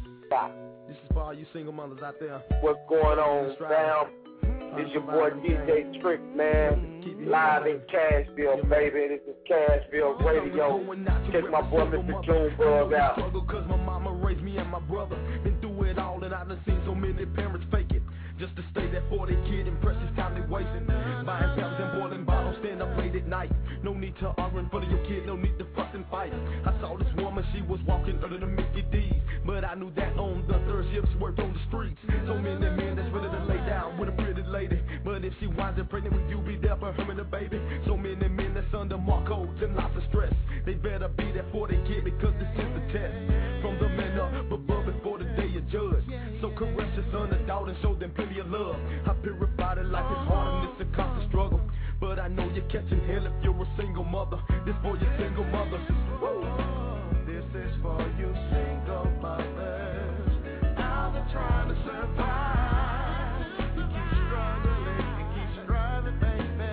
Stop. This is for all you single mothers out there. What's going on, fam? It's your boy DJ Trick, man. Live in Cashville, baby. This is Cashville Radio. Check my boy Mr. Junebug out. Cause my mama raised me and my brother. Been through it all and I done seen so many parents fake it. Just to stay that 40 kid and precious time they wasting. Buying pals and boiling bottles, stand up late at night. No need to argue in front of your kid, no need to fuss and fight. I saw this woman, she was walking under the Mickey D's. But I knew that on the third shift she worked on the streets. So many men that's ready to lay down with a pretty lady. But if she winds up pregnant with you, be there for her and the baby. So many men that's under Marcos and lots of stress. They better be that 40 kid because this is the test. From the men up above before the day you judge. So caress your son and daughter and show them plenty of love. I purified it like it's hard and it's a constant struggle. But I know you're catching hell if you're a single mother. This for your single mothers. Woo. This is for you single mothers out there trying to survive. You keep struggling, you keep striving, baby.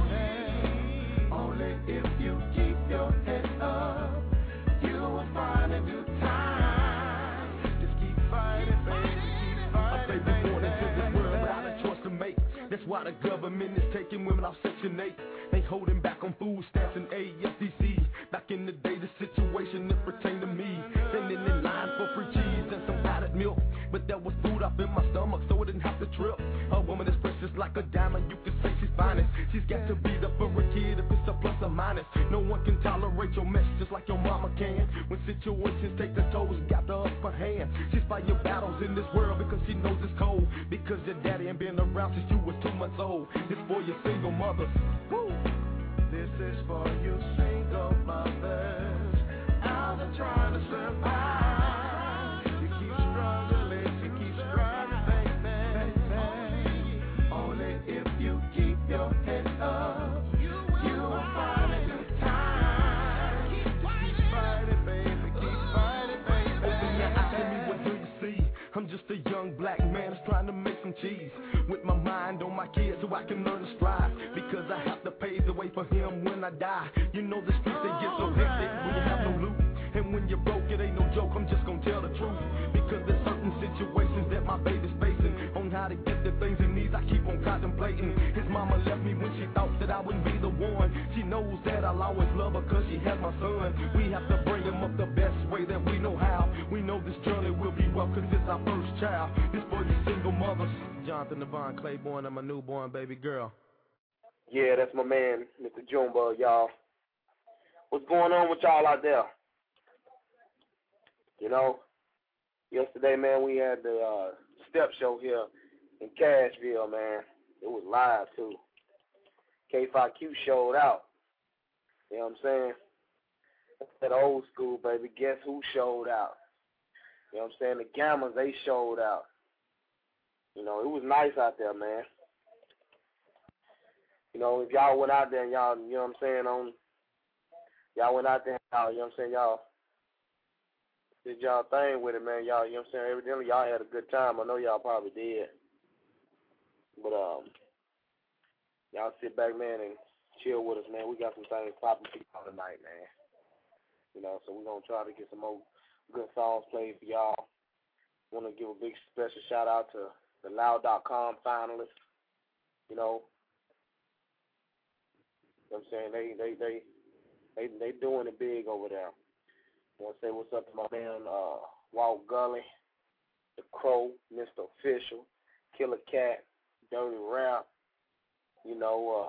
Only if you keep your head up, you will find a new time. Just keep fighting, baby, keep fighting, baby. Born into this world without a choice to make. That's why the government is taking women off Section 8. They holding back on food stamps and AFDC. Back in the day, the situation that pertained to me. Standing in line for free cheese and some powdered milk. But there was food up in my stomach, so I didn't have to trip. A woman is precious like a diamond, you can say she's finest. She's got to be the for a kid if it's a plus or minus. No one can tolerate your mess just like your mama can. When situations take the toll, she got the upper hand. She's fighting your battles in this world because she knows it's cold. Because your daddy ain't been around since you was 2 months old. It's for your single mothers. Woo! This is for you single mothers out there trying to survive. You keep struggling, you keep striving, baby. Only if you keep your head up, you will find a new time. Just keep fighting, baby, keep fighting, baby. Open your eyes, tell me what do you see? I'm just a young black man that's trying to make some cheese. With my mind on my kids so I can learn to strive. Because I have to pave the way for him when I die. You know the streets, they get so hectic when you have no loot. And when you're broke, it ain't no joke, I'm just gonna tell the truth. Because there's certain situations that my baby's facing. On how to get the things he needs, I keep on contemplating. His mama left me when she thought that I wouldn't be the one. She knows that I'll always love her cause she has my son. We have to bring him up the best way that we know how. We know this journey will be rough cause it's our first child. This for you single mothers. Jonathan Devon Claiborne, I'm a newborn baby girl. Yeah, that's my man, Mr. Junebug, y'all. What's going on with y'all out there? You know, yesterday, man, we had the step show here in Cashville, man. It was live, too. K5Q showed out. You know what I'm saying? That old school, baby. Guess who showed out? You know what I'm saying? The Gammas, they showed out. You know, it was nice out there, man. You know, if y'all went out there and y'all, you know what I'm saying, y'all went out there and y'all, you know what I'm saying, y'all did y'all thing with it, man. Y'all, you know what I'm saying, evidently y'all had a good time. I know y'all probably did. But, y'all sit back, man, and chill with us, man. We got some things popping for y'all tonight, man. You know, so we're going to try to get some more good songs played for y'all. Want to give a big special shout out to the Loud.com finalists. You know what I'm saying? They doing it big over there. I want to say what's up to my man Walt Gully, The Crow, Mr. Official, Killer Cat, Dirty Rap. You know,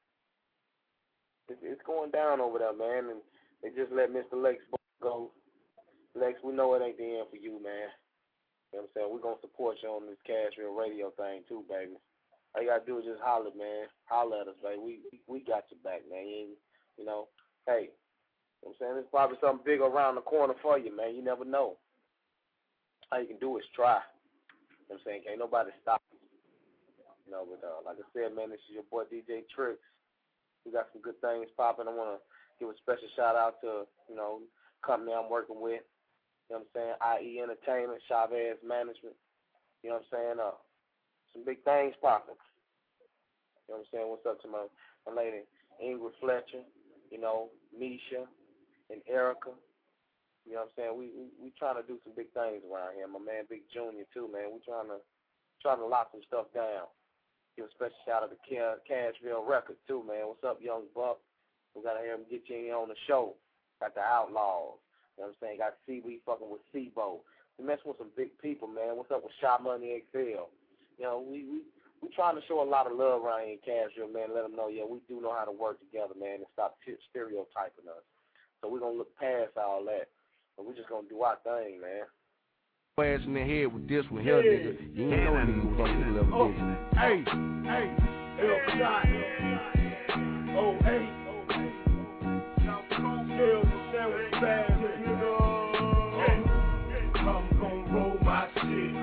it's going down over there, man. And they just let Mr. Lex go. Lex, we know it ain't the end for you, man. You know what I'm saying? We're going to support you on this Cashville Radio thing, too, baby. All you got to do is just holler, man. Holler at us, baby. We got you back, man. You know, hey, you know what I'm saying? There's probably something big around the corner for you, man. You never know. All you can do is try. You know what I'm saying? Can't nobody stop you. You know, but like I said, man, this is your boy DJ Tricks. We got some good things popping. I want to give a special shout out to, you know, company I'm working with. You know what I'm saying? IE Entertainment, Chavez Management. You know what I'm saying? Some big things popping. You know what I'm saying? What's up to my lady Ingrid Fletcher, you know, Misha and Erica. You know what I'm saying? We trying to do some big things around here. My man Big Junior too, man. We trying to lock some stuff down. Give a special shout out to Cashville Records too, man. What's up, Young Buck? We gotta hear him get you on the show. Got the Outlaws. You know what I'm saying? Got C-We fucking with C-Bo. We messing with some big people, man. What's up with Shot Money XL? You know, we trying to show a lot of love around here in Cashville, man. Let them know, yeah, we do know how to work together, man, and stop stereotyping us. So we're gonna look past all that. But we just gonna do our thing, man. Ass in the head with this one here, nigga. You ain't know nigga was on this level, did you? Hey, L-Shot, 08, Skills and sandwich bag, nigga. I'm gon' roll my shit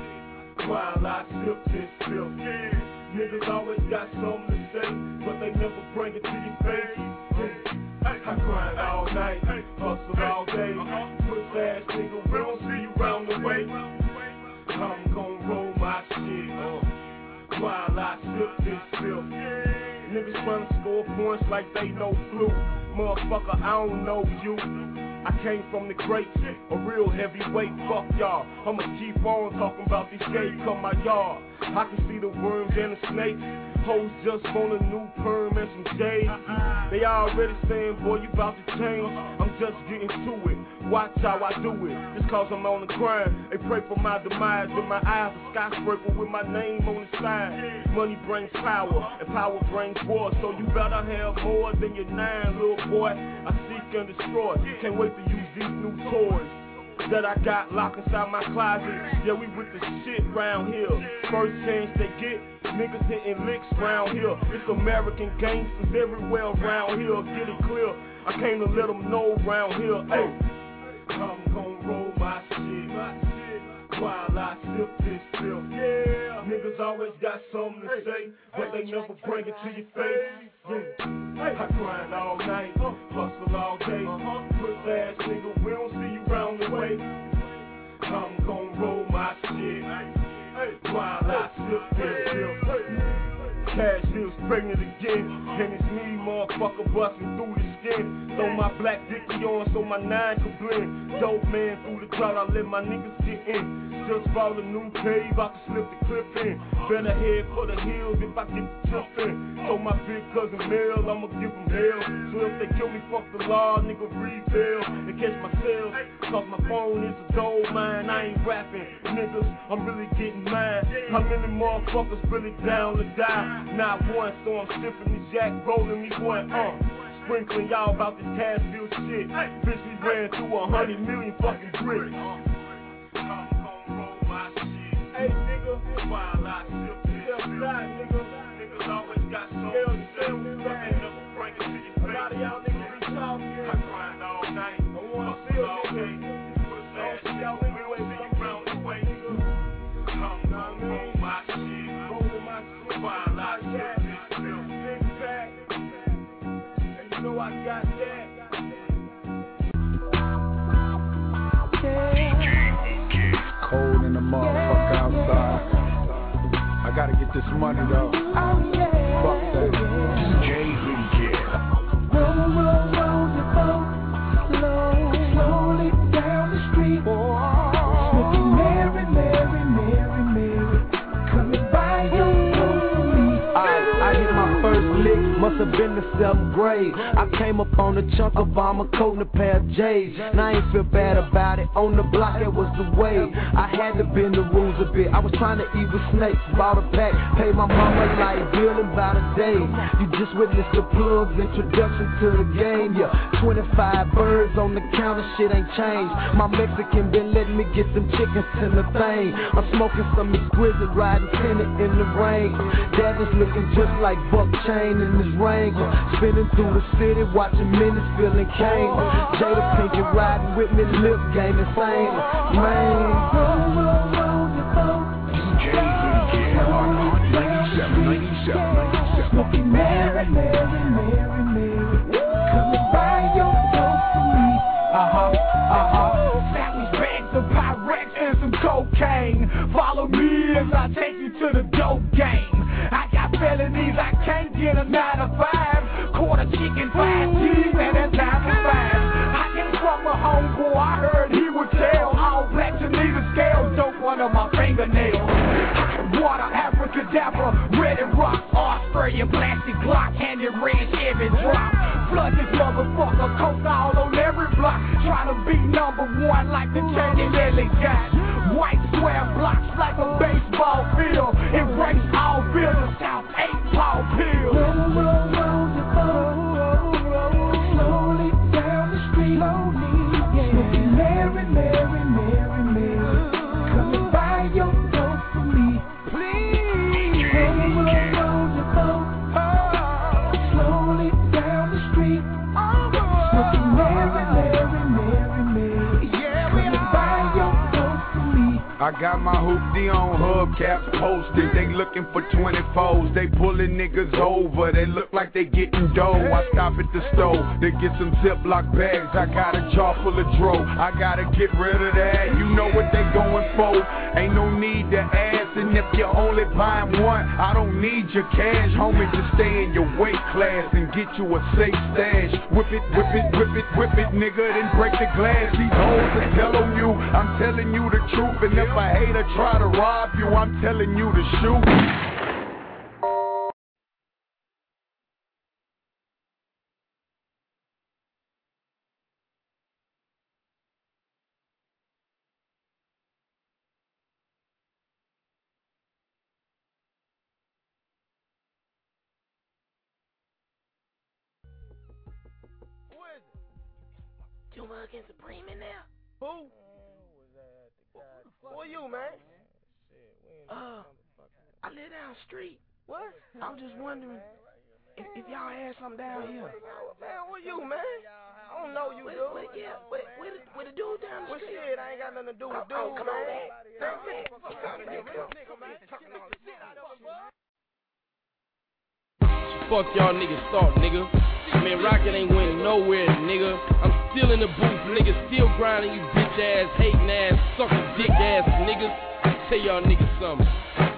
while I sip this pill. Niggas always got something to say, but they never bring it to your face. I grind all night, hustle all day. Puss ass nigga, we don't see you round the way. I'm gon' roll my shit while I sip this pill. Niggas tryna score points like they know flu. Motherfucker, I don't know you. I came from the greats, a real heavyweight, fuck y'all. I'ma keep on talking about these gates come my yard. I can see the worms and the snakes. Hoes just want a new perm and some shades. They already saying, boy, you about to change. I'm just getting to it. Watch how I do it. Just cause I'm on the grind. They pray for my demise. In my eyes, a skyscraper with my name on the side. Money brings power, and power brings war. So you better have more than your 9, little boy. I seek and destroy. Can't wait to use these new toys that I got locked inside my closet. Yeah, we with the shit round here. First chance they get, niggas hitting licks round here. It's American gangsters everywhere around here. Get it clear, I came to let them know round here. Hey, I'm gon' roll my shit while I sip this pill. Yeah, niggas always got something to say, but they never bring it to your face. I grind all night, hustle all day. Puss ass nigga, we don't see you round the way. I'm gon' roll my shit while I sip this pill. Cashville's pregnant again, and it's me, motherfucker, busting through the skin. Throw my black dicky on so my 9 can blend. Dope man through the drought, I let my niggas get in. Just bought a new cave, I can slip the clip in. Better head for the hills if I get the jump in. So my big cousin Mel, I'ma give him hell. So if they kill me, fuck the law, nigga, rebail and catch my sales. Cause my phone is a gold mine, I ain't rapping, niggas, I'm really getting mine. How many motherfuckers really down to die? Not one, so I'm sipping the jack, rolling me one, sprinkling y'all about this Cashville shit. Bitch, we ran through 100 million fucking bricks. I'm gon' roll my shit. Hey, nigga, while I sip this nigga. Niggas always got something to say, but they never bring it to your face. A lot of y'all niggas be talking. I grind all night, hustle all day. Puss ass nigga, we don't see you round the way. I'm gon' roll my shit while I sip this pill. Big pack, and you know I got that. Cold in the motherfucker outside. I gotta get this money though. Fuck that. Roll, roll, roll your boat, slowly down the street. Smoking Mary, Mary, Mary, Mary, coming by your I hit my first lick, must have been the 7th grade. I came up on a chunk of bomber coat and a pair of J's. And I ain't feel bad about it, on the block it was the way. I had to bend the rules a bit, I was trying to eat with snakes. Bought a pack, paid my mama like bill in about a day. You just witnessed the plug's introduction to the game. Yeah, 25 birds on the counter, shit ain't changed. My Mexican been letting me get them chickens in the thing. I'm smoking some exquisite, riding tenant in the rain. Dad is looking just like Buck Chain in his ring. Spinning through the city, watching minutes, feeling cane. Jada Pinkett riding with me, lip game insane. Man, smoking Mary, Mary, Mary, Mary, coming by your door for me. Sandwich bags of Pyrex and some cocaine. Follow me as I take you to the dope game. I got felonies, I can't get a 9 to 5. Quarter chicken, 5 G's, and that's 9 to 5. I came from a homeboy, I under my fingernails. Water, abracadabra, red and rock, Australian plastic block, handed red Chevy drop. Flood this motherfucker, coke all on every block. Trying to be number one like the Candy Lily got. White square blocks like a baseball field. Embrace all builders, South 8 Paul Pill. Slowly down the street, smoking Mary, Mary, Mary, Mary. Come and buy your dope for me, please. Roll the boat, slowly down the street, smoking Mary, Mary, Mary, Mary. Come and buy your dope for me. I got my hoopty on hubcaps posted. They looking for 24s. They pulling niggas over. They look like they getting dough. I stop at the store to get some Ziploc bags. I got a jar full of dro. I gotta get rid of that. You know what they going for. Ain't no need to ask. And if you're only buying one, I don't need your cash. Homie, just stay in your weight class and get you a safe stash. Whip it, whip it, whip it, whip it, nigga, then break the glass. These hoes are telling you, I'm telling you the truth. And if a hater try to rob you, I'm telling you to shoot. Juma against Supreme in there? Who? Who are you, man? I live down the street. What? I was just wondering if y'all had something down here. Man, who you, man? I don't know you, dude. Where the dude down the street? Shit, I ain't got nothing to do with dude, come man. Fuck y'all niggas thought, nigga. Man, Rocket ain't went nowhere, nigga. I'm still in the booth, nigga. Still grinding, you bitch ass, hating ass, sucker dick ass niggas. Tell y'all niggas something.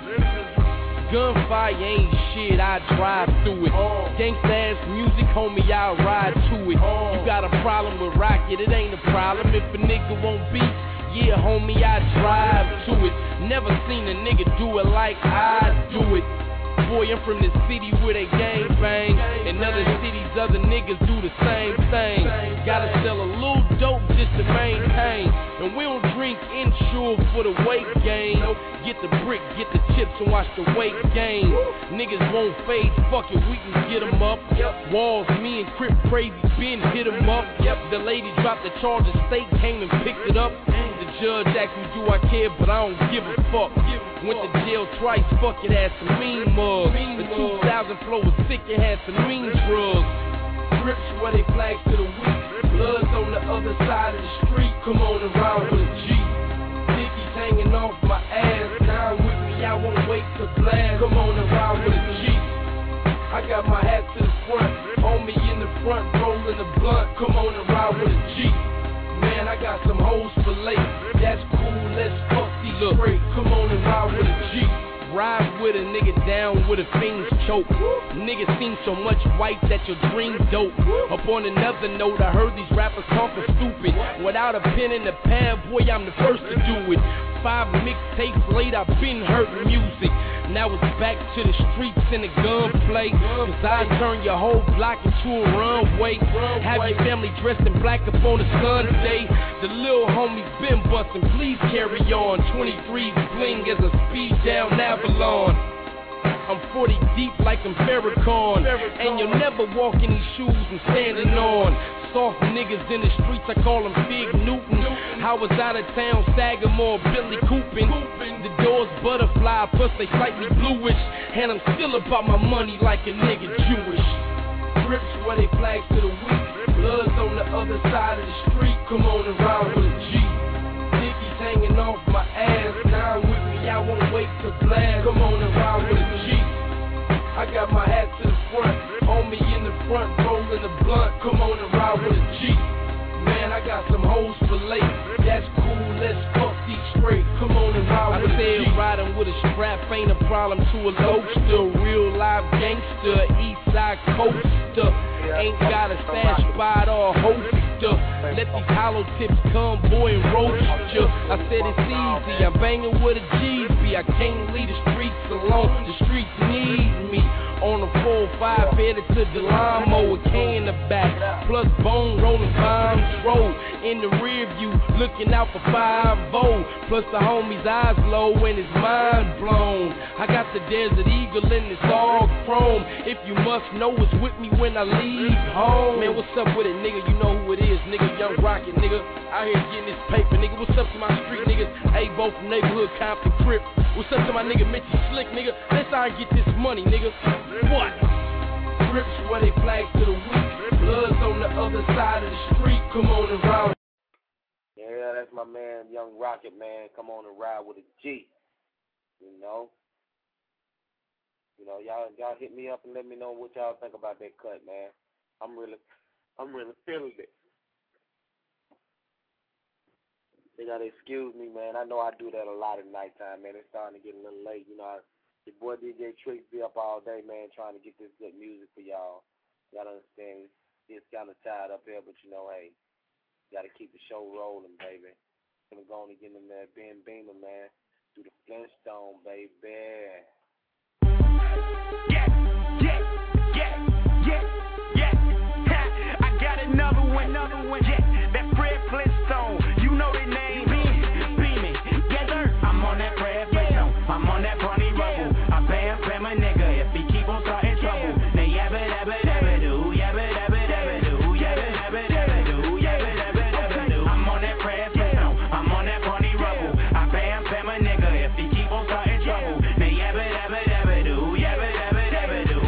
Gunfire ain't shit, I drive through it. Gangsta ass music, homie, I'll ride to it. You got a problem with Rocket, it ain't a problem. If a nigga won't beat, yeah, homie, I drive to it. Never seen a nigga do it like I do it. Boy, I'm from the city where they gang bang. In other cities, other niggas do the same thing. Gotta sell a little dope just to maintain. And we don't drink insure for the weight gain. Get the brick, get the chips and watch the weight gain. Niggas won't fade, fuck it, we can get them up. Walls, me and Crip Crazy Ben hit them up. The lady dropped the charges, state came and picked it up. The judge asked me, do I care, but I don't give a fuck. Went to jail twice, fuck it, had some mean mugs. The 2000 flow was sick, it had some mean drugs. Grips where they flags to the weak. Bloods on the other side of the street. Come on and ride with a G. Dickies hanging off my ass. Now I'm with me, I won't wait to blast. Come on and ride with a G. I got my hat to the front. Homie in the front, rolling the blunt. Come on and ride with a G. Man, I got some hoes for late. That's cool, let's fuck these straight. Come on and ride with a G. Ride with a nigga down with a fiend's choke. Niggas seen so much white that your dream dope. Up on another note, I heard these rappers talking stupid. Without a pen and a pad, boy, I'm the first to do it. 5 mixtapes later, I've been hurting music. Now it's back to the streets and the gunplay. Cause I turn your whole block into a runway. Have your family dressed in black up on a Sunday. The little homie been bustin', please carry on. 23's bling as a speed down Avalon. I'm 40 deep like I'm Farrakhan. And you'll never walk in these shoes I'm standing on. Soft niggas in the streets, I call them Big Newton. I was out of town, Sagamore, Billy Coopin'. The doors butterfly, plus they slightly bluish. And I'm still about my money like a nigga Jewish. Grips where they flags to the weak. Bloods on the other side of the street. Come on and ride with a G. Dickies hanging off my ass. Now I'm with me, I won't wait to blast. Come on and ride with a G. I got my hat to the front, homie in the front, rolling the blunt. Come on and ride with a G. Man, I got some hoes for late. That's cool, let's fuck these straight. Come on and ride with a G. I said riding with a strap ain't a problem to a loadster. Real live gangster, east side coaster. Ain't got a stash spot or a holster. ya. Let these hollow tips come, boy, and roast ya. I said it's easy, I'm banging with a GB. I can't leave the streets alone, the streets need me. On the 4-5, headed to Delamo, a K in the back, plus bone rolling bombs roll. In the rear view, looking out for 5-0, plus the homie's eyes low and his mind blown. I got the Desert Eagle and it's all chrome. If you must know, it's with me when I leave home. Man, what's up with it, nigga? You know who it is, nigga. Young Rocket, nigga. Out here getting this paper, nigga. What's up to my street niggas? A-Bo from neighborhood Compton Crip. What's up to my nigga Mitchie Slick, nigga? Let's all get this money, nigga. What? Crips where they flags to the weak. Bloods on the other side of the street. Come on and ride. Yeah, that's my man, Young Rocket, man. Come on and ride with a G. You know, y'all hit me up and let me know what y'all think about that cut, man. I'm really feeling it. They gotta excuse me, man. I know I do that a lot at nighttime, man. It's starting to get a little late. You know, your boy DJ Tricks be up all day, man, trying to get this good music for y'all. Y'all understand? It's kind of tired up here, but you know, hey, gotta keep the show rolling, baby. Gonna go on and get in there, Ben Beamer, man. Do the Flintstone, baby. Yeah. I got another one. Yeah, that Fred Flintstone. You know the name. Beaming. Yes, sir. I'm on that Fred Flintstone. I'm on that Barney Rubble. I bam a nigga if he keep on starting trouble. Now yabba do, yabba do, yabba do. I'm on that Fred Flintstone. I'm on that Barney Rubble. I bam a nigga if he keep on starting trouble. Now yabba do, yabba do.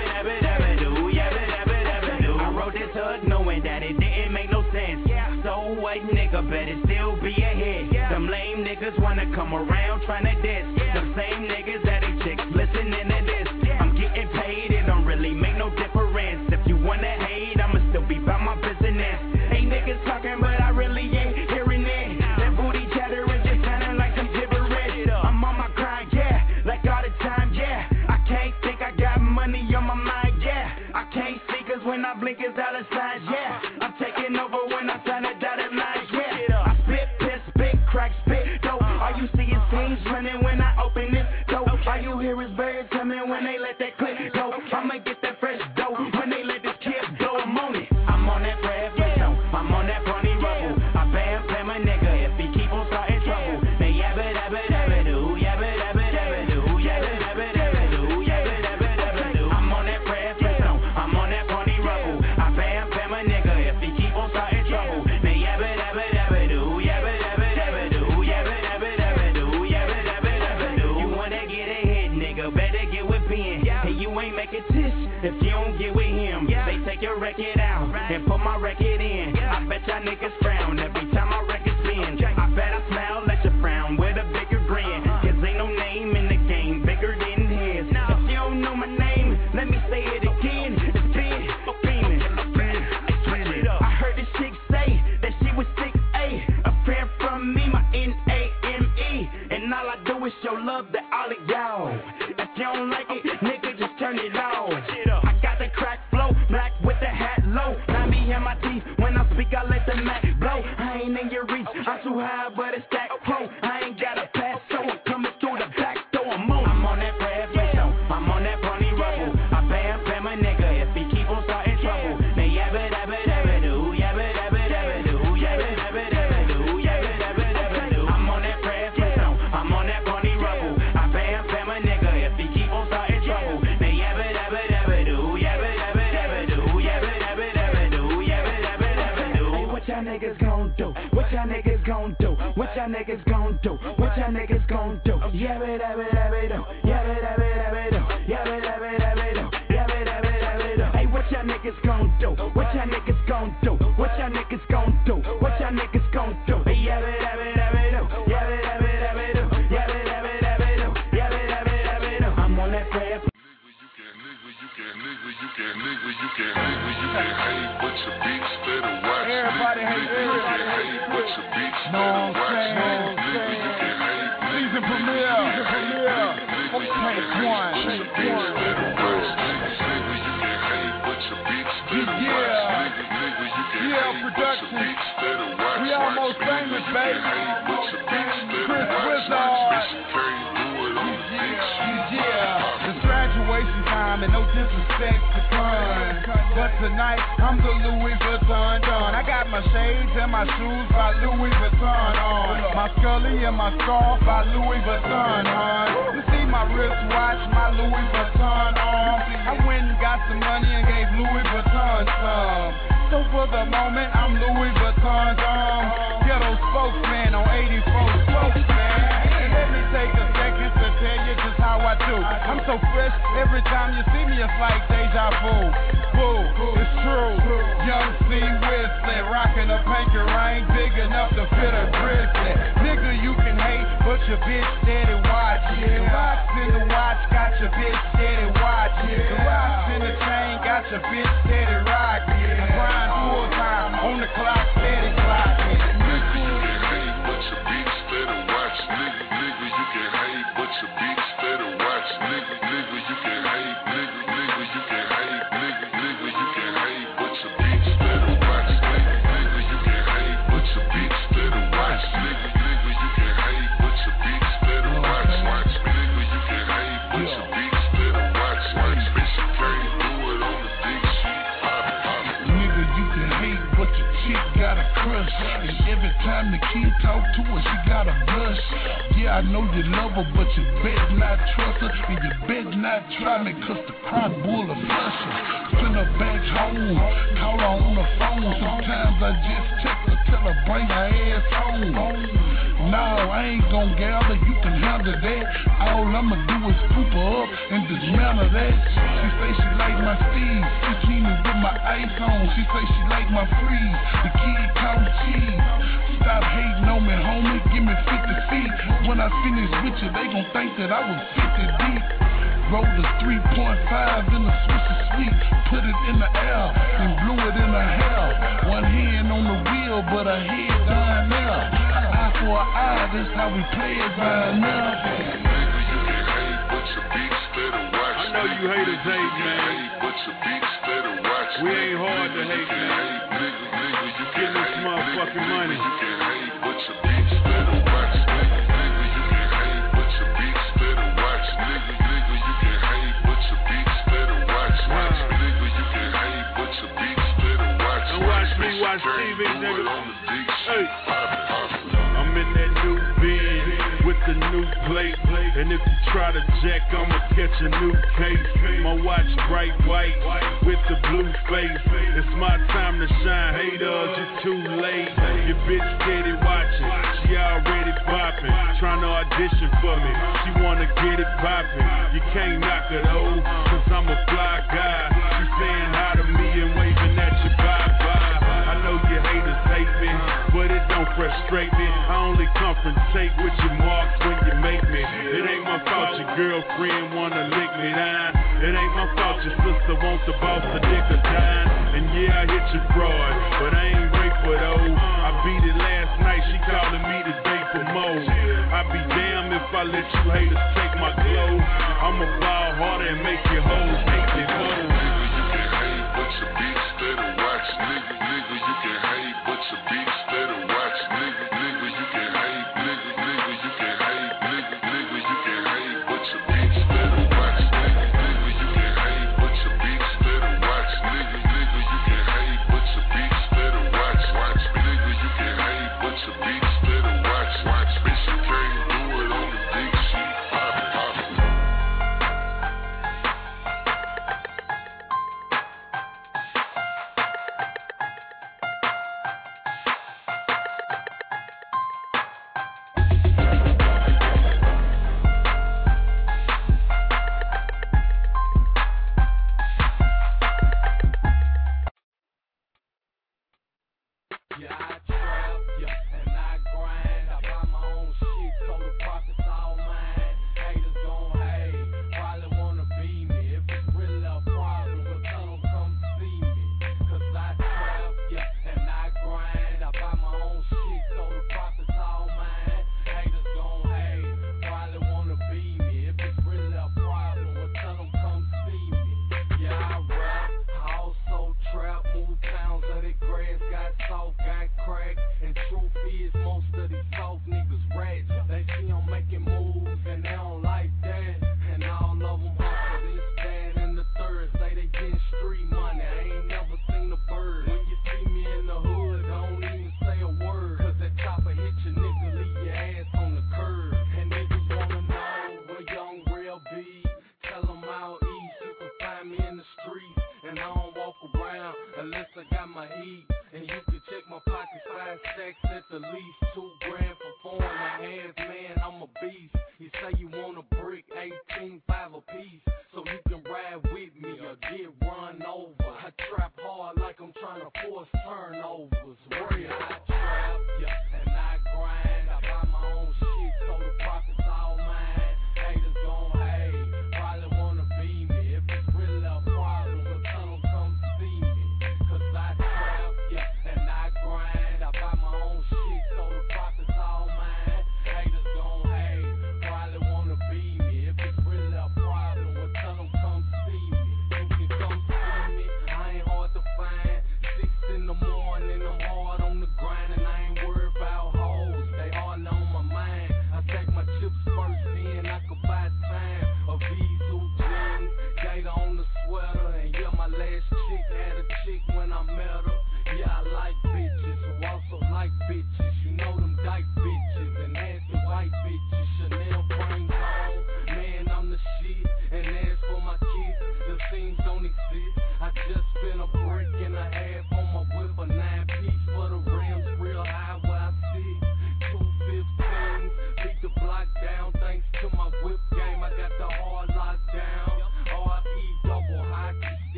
I wrote this hook knowing that it didn't make no sense. So white nigga better still be ahead. Them lame niggas wanna come around tryna diss. Them same niggas that ain't chicks listening to this. I'm getting paid, it don't really make no difference. If you wanna hate, I'ma still be about my business. Ain't niggas talking, but I really ain't hearing it. That booty chattering just sounding like some gibberish. I'm on my grind, yeah, like all the time, yeah. I can't think I got money on my mind, yeah. I can't see cause when I blink it's dollar signs, yeah. I'm taking over when I sign a dotted line, yeah. I spit, piss, spit, crack, spit, dope. All you see is things running when I open this dope. All you hear is birds coming when they let that clip go. I'ma get that fresh dope when they let this kid go. I'm on it. I'm on that Fred Flintstone. I'm on that Barney Rubble. I bam a nigga if he keep on starting trouble. Now yabba do, yabba do. I'm on that Fred Flintstone. I'm on that Barney Rubble. I bam a nigga if he keep on starting trouble. Now yabba do, yabba do. You wanna get ahead, nigga? Better get with Ben. Hey, you ain't making tish if you don't get with him. They take your record out and put my record in. I bet y'all niggas frown every time my record spin. I bet I smile at your frown with a bigger grin. Cause ain't no name in the game bigger than his. If you don't know my name, let me say it again. It's Ben Beamin'. I heard this chick say that she was 6'8". A friend from me, my N-A-M-E. And all I do is show love to all of y'all. If you don't like it, nigga, just turn it off. I got the crack flow, black with the hat low. Now me and my teeth, when I speak, I let the Mac blow. I ain't in your reach, I'm too high, but it's that pro. I ain't got a pass, so I'm coming through the back door. I'm on that Fred Flintstone. I'm on that Barney Rubble. I bam a nigga if he keep on starting trouble. Now yabba do, yabba do. I'm on that Fred Flintstone. I'm on that Barney Rubble. I bam a nigga if he keep on starting trouble. Now yabba do, yabba do. Hey, what y'all niggas gon' do? What y'all niggas gon' do? What y'all niggas gon' do? What y'all niggas gon' do? Yabba do, yabba do. Hey, what y'all niggas gon' do? What y'all niggas gon' do? What y'all niggas gon' do? What y'all niggas gon' do? Yabba do. I'm on that Fred. You can hate, but your bitch better watch. Everybody hates everybody. But your bitch better watch. Nigga, you can hate. Season premiere. Okay, one. Nigga, you can hate, but your bitch better watch. Nigga, you can Yeah, production. We almost famous, baby. Chris Wizard. Yeah, it's graduation time and no disrespect to fun. But tonight, I'm the Louis Vuitton Don. I got my shades and my shoes by Louis Vuitton on. My Scully and my scarf by Louis Vuitton on. You see my wristwatch, my Louis Vuitton on. I went and got some money and gave Louis Vuitton some. So for the moment, I'm Louis Vuitton Don. Ghetto spokesman on 84 spokesman. And let me take a second to tell you just how I do. I'm so fresh, every time you see me, it's like deja vu. Boo, it's true. Young C. Whistling, rocking a pinky ring big enough to fit a grizzly. Nigga, you can hate, but your bitch steady watching. The rocks in the watch got your bitch steady watching. The rocks in the chain got your bitch steady rocking. I grind full time on the clock, steady clocking. Nigga, you can hate, but your bitch steady watch. Nigga, you can hate, but your bitch steady watch. Nigga, you can hate, nigga, you can hate, nigga, you can hate, but your bitch steady watch. Nigga, you can hate, but your bitch steady watch. Nigga, you can hate, but your bitch steady watch. Nigga, you can hate, but your bitch steady watch. Bitch, you can't do it on the dick sheet. Nigga, you can hate, but your chick got a crush. And every time the kid talk to her, she got a blush. Yeah, I know you love her, but you bet not trust her. And you bet not try me, cause the crowd bull of flusher. Send her back home, call her on the phone. Sometimes I just text her, tell her bring her ass home. No, I ain't gon' gather, you can handle that. All I'ma do is scoop her up and dismantle that. She say she like my Steve, she see me with my ice on. She say she like my freeze, the kid count cheese. Stop hating on me, homie, give me 50 feet. When I finish with you, they gon' think that I was 50 deep. Roll the 3.5 in the Swisher Sweet, put it in the air, and blew it in her hair. One hand on the wheel, but her head down there. Eye for an eye, that's how we play it by now. Nigga, you can hate, but your bitch steady watch. I know you haters hate, man. But your bitch steady watch. We ain't hard to hate, man. Nigga, you can Get this motherfucking money. You can hate, but your bitch steady watch. Nigga, you can hate, but your bitch steady watch. Nigga, you can hate, but your bitch steady watch. Nigga, you can hate, but your bitch steady watch. Don't watch me, watch TV, nigga. Hey. I'm in that new Benz with the new plate. And if you try to jack, I'ma catch a new case. My watch bright white with the blue face. It's my time to shine, haters, you're too late. Your bitch steady watching, she already popping. Trying to audition for me, she wanna get it popping. You can't knock her though, cause I'm a fly guy. She saying hi to me and waving at you bye-bye. I know you haters hate me, but it don't frustrate me. I only confrontate with your marks when you make me. It ain't my fault your girlfriend wanna lick me down. It ain't my fault your sister wants the boss to dick a dime. And yeah, I hit your fraud, but I ain't rape her though. I beat it last night, she calling me today for more. I be damned if I let you haters take my clothes. I'ma ball harder and make your hoes hate their hoes. Nigga, you can hate, but your bitch steady watch. Nigga, you can hate, but your bitch steady watch. Nigga, you can hate, nigga, you can hate, nigga, you can hate, but your bitch steady watch. Nigga, you can hate, but your bitch steady watch. Nigga, you can hate, but your bitch steady watch. Nigga, you can hate, but your bitch steady watch. Bitch, you can't do it on the dick sheet.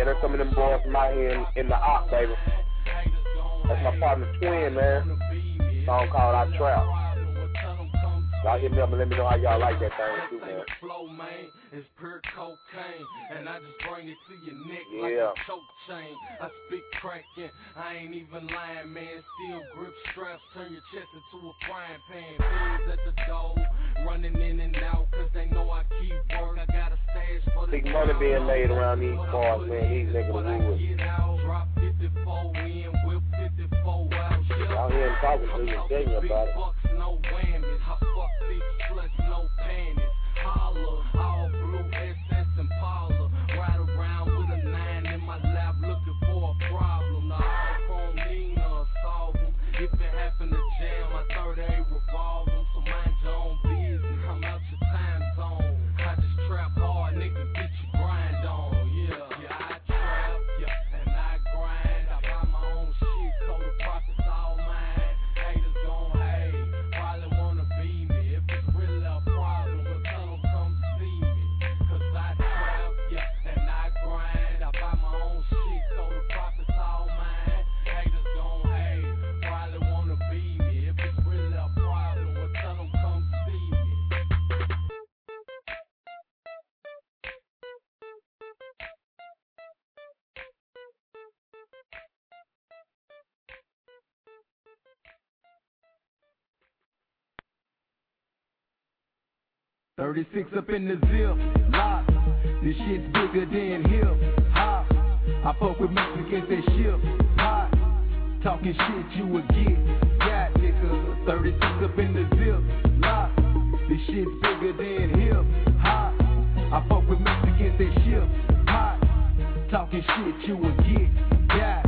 There's some of them boys from out here in the op, baby. That's my partner Twin, man. Song called I Trap. Y'all hit me up and let me know how y'all like that thing too, man. It's pure cocaine, and I just bring it to your neck like a choke chain. I spit cracking, I ain't even lying, man. Steel grip straps, turn your chest into a frying pan. Fools at the door, running in and out, cause they know I keep work. I got a stash for the big money being made around these bars, man. These niggas are wood. Drop 54 in, whip 54 out. Y'all hear him talking to you, tell you about it. No whammies, I fuck big sluts, no panties. Holla, all blue SS and Paula. Ride around with a 9 in my lap looking for a problem. Now I phone Nina, solve them. If it happen to jam, my third A revolve them. So mind your own business, I'm out your time zone. I just trap hard, nigga, get your grind on. Yeah, I trap, and I grind. I buy my own shit, so the profits all mine. Haters gon' hate, probably wanna be me. If it's really a problem, well tell them come see me. Cause I trap, and I grind. I buy my own shit, so the profits all mine. Haters gon' hate, probably wanna be me. If it's really a problem, well tell them come see me. 36 up in the zip, lock. This shit's bigger than hip hop. I fuck with Mexicans that ship hot. Talking shit you would get, got nigga. 36 up in the zip, lock. This shit's bigger than hip hop. I fuck with Mexicans that ship hot. Talking shit you would get, got.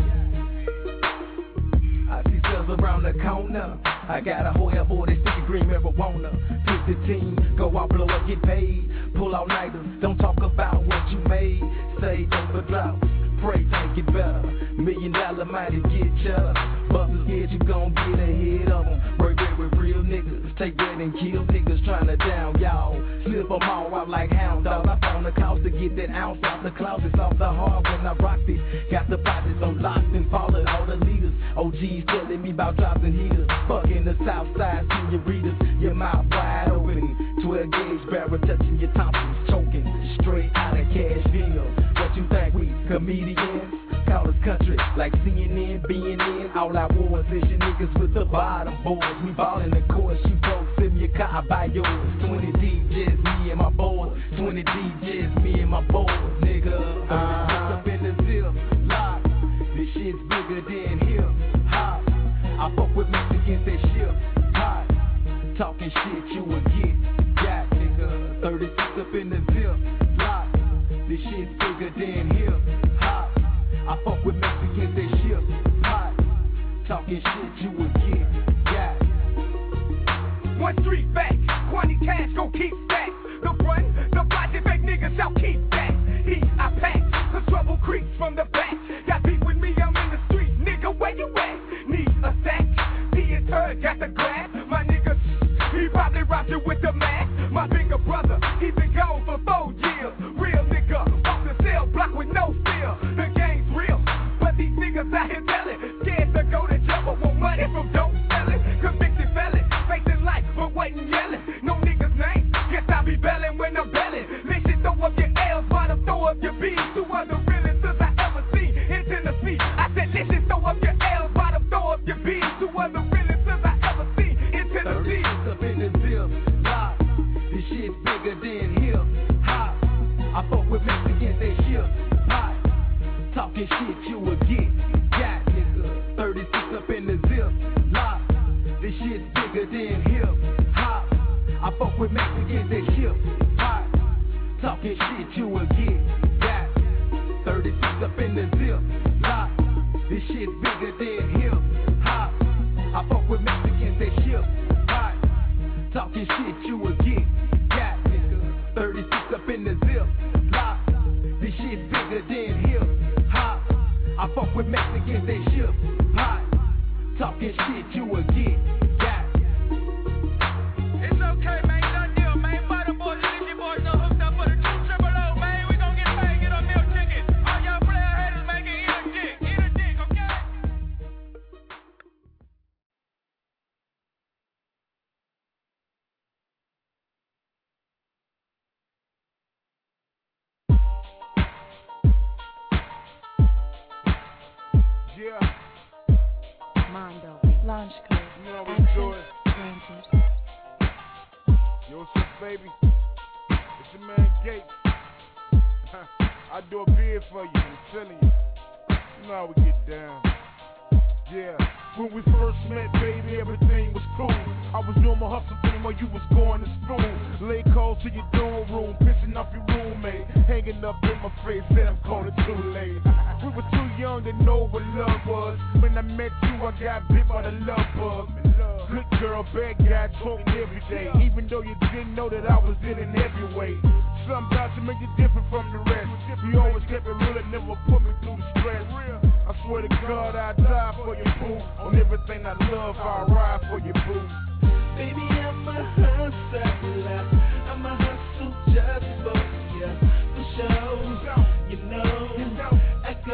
I see sales around the corner. I got a whole for that sticky green marijuana. Pick the team, go out, blow up, get paid. Pull out nighters, don't talk about what you made. Say don't for drought, pray think it better. $1 million might get cheddar. Busters scared you gon' get ahead of them. Break bread with real niggas, take bread and kill niggas tryna down y'all. Slip them all out like hound dogs. I found the cows to get that ounce out the closets off the hard when I rocked it. Got the pockets on lock and followed all the leaders. OGs telling me about drops and heaters. Fucking the south side senoritas, your mouth wide open. 12 gauge barrel touching your tonsils, choking straight out of Cashville. What you think we comedians? Call us country like CNN, BNN. All I want is your niggas with the bottom boys. We ballin' the course, you broke, send me a car, I buy yours. 20 deep, just me and my boys. 20 deep, just me and my boys, nigga. Up in the zip, lock. This shit's bigger than hip hop. I fuck with Mexicans that ship hot. Talking shit you would get, got nigga. 36 up in the zip, lock. This shit's bigger than hip hop. I fuck with Mexicans that ship hot. Talking shit you would get, got. One street back, Quantity cash gon' keep stacks. The run, the project make niggas out keep that. Heat I pack, the trouble creeps from the back. Got beef with me, I'm in the street, nigga, where you at? Need a sack, he is heard, got the glass. My nigga, he probably robbed you with the mask. My bigger brother, he been gone for 4 years. Real nigga, off the cell block with no fear. The game's real, but these niggas out here telling. Scared to go to jail, but want money from dope selling. Convicted felon, facing life, but waiting yelling. No niggas name, guess I be belling when I'm belling. Listen, throw up your L's, bottom, throw up your B's. Two other realest I ever seen in Tennessee. I said, listen, throw up your L's, bottom, throw up your B's. Two other realest I ever seen in Tennessee. Up in the zip, lock. This shit's bigger than hip hop. I fuck with Mexicans, they ship hot. Talking shit you would get, got nigga. 36 up in the zip, lock. This shit's bigger than hip hop. I fuck with Mexicans, they ship hot. Talking shit you would get, got. 36 up in the zip, lock. This shit's bigger than hip hop. I fuck with Mexicans, they ship hot. Talking shit you would get, got nigga. 36 up in the zip, lock. This shit's bigger than hip hop. I fuck with Mexicans, they ship hot. Talking shit you would get, got. It's okay, man, done deal, man. Butter boys, Lindy boys, no hooked up for the 2 triple O, man. We gon' get paid, get a meal ticket. All y'all players Launch code. You know we do it. Granted. Yo, what's up, baby? It's your man Gates. I do a bid for you, I'm telling you. You know how we get down. Yeah, when we first met, baby, everything was cool. I was doing my hustle thing while you was going to school. Lay calls to your dorm room, pissing off your roommate, hanging up in my face, said I'm calling too late. We were too young to know what love was. When I met you, I got bit by the love bug. Good girl, bad guy, talking every day. Even though you didn't know that I was in an heavyweight. Something about you make you different from the rest. You always kept it real and never put me through the stress. I swear to God, I'd die for you, boo. On everything I love, I'll ride for you, boo. Baby, I'm a hustler. I'm a hustle just for you. For show, you know, I go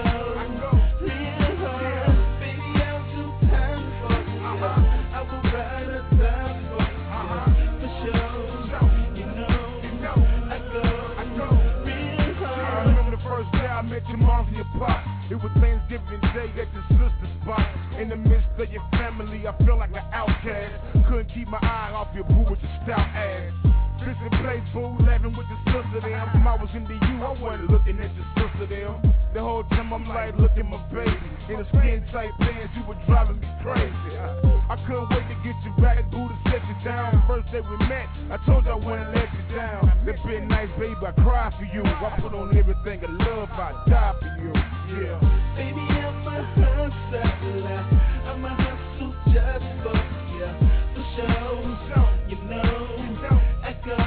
real hard. Baby, I'll do time for you. I will ride or die for you. For show, you know, I go real hard. I remember the first day I met your mom and your pop. It was Thanksgiving Day at your sister's spot. In the midst of your family, I felt like an outcast. Couldn't keep my eye off your boo with your stout ass. Listen, play boo, laughing with your sister them. I was into you, I wasn't looking at your sister them. The whole time I'm like, look at my baby. In the skin tight pants, you were driving me crazy. I couldn't wait to get you back, boo, to set you down. First day we met, I told you I wouldn't let you down. It's been nice, baby, I cry for you. I put on everything I love, I die for you. Yeah. Baby, I'm a hustler. I'm a hustle just for you. For show, you know, I go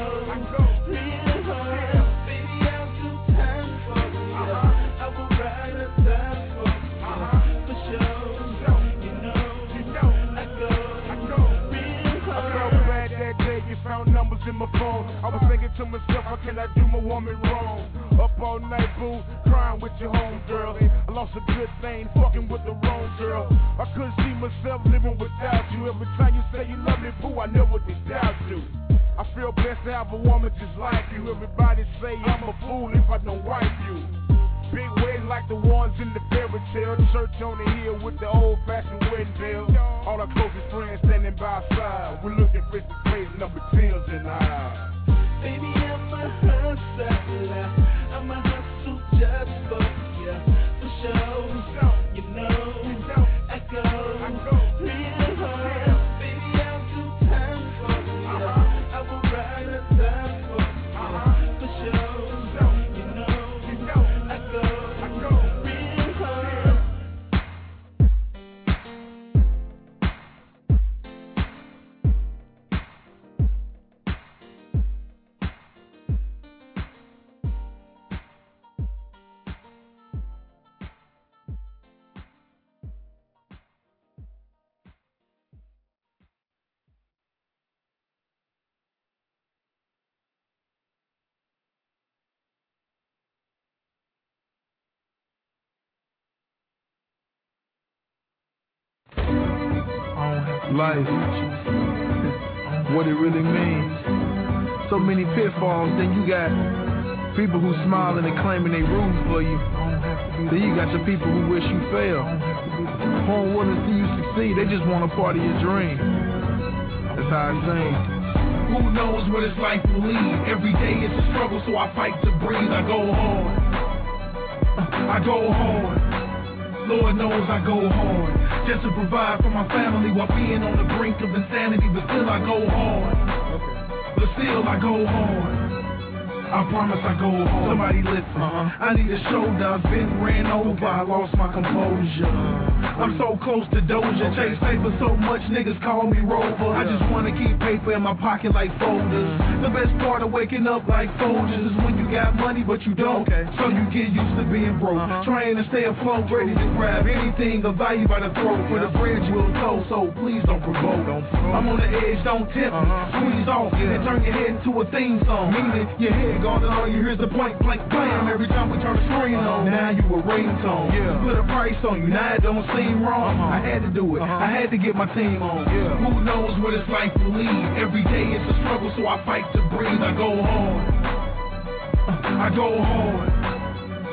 real hard. Baby, I'll do time for you. I will ride or die for you. For show, you know, I go real hard. I felt bad that day, you found numbers in my phone. I was thinking to myself, how can I do my woman wrong? Up all night, boo, crying with your homegirl. I lost a good thing, fucking with the wrong girl. I couldn't see myself living without you. Every time you say you love me, boo, I never did doubt you. I feel blessed to have a woman just like you. Everybody say I'm a fool if I don't wife you. Big waves like the ones in the fairy tale. Church on the hill with the old-fashioned wedding bells. All our closest friends standing by our side. We're looking for some crazy number 10s in our eyes. Baby, I'm a hustler. I'm a hustle just for you. For show, you know, I go real hard. Baby, I'll do time for you. I will ride or die for you. For show, you know, I go real hard. Life, what it really means. So many pitfalls, then you got people who smiling and claiming they rooting for you. Then you got your people who wish you fail, who don't want to see you succeed, they just want a part of your dream. That's how it seems. Who knows what it's like to lead? Every day it's a struggle, so I fight to breathe. I go hard. I go hard. Lord knows I go hard. Just to provide for my family while being on the brink of insanity. But still I go hard. But still I go hard. I promise I go hard. Somebody listen. I need a shoulder. I've been ran over. I lost my composure. I'm so close to Doja. Chase paper so much, niggas call me Rover. I just wanna keep paper in my pocket like folders. The best part of waking up like Folgers is when you got money but you don't. So you get used to being broke. Trying to stay afloat, ready to grab anything of value by the throat. For the bread you will tow, so please don't provoke. I'm on the edge, don't tip me. Squeeze off and turn your head into a theme song. Meaning your head gone and all you hear is the point blank blam every time we turn the screen on. Now you a ringtone. Put a price on you, now it don't seem wrong. I had to do it, I had to get my team on. Who knows what it's like to lead? Every day it's a struggle, so I fight to breathe. I go hard. I go hard.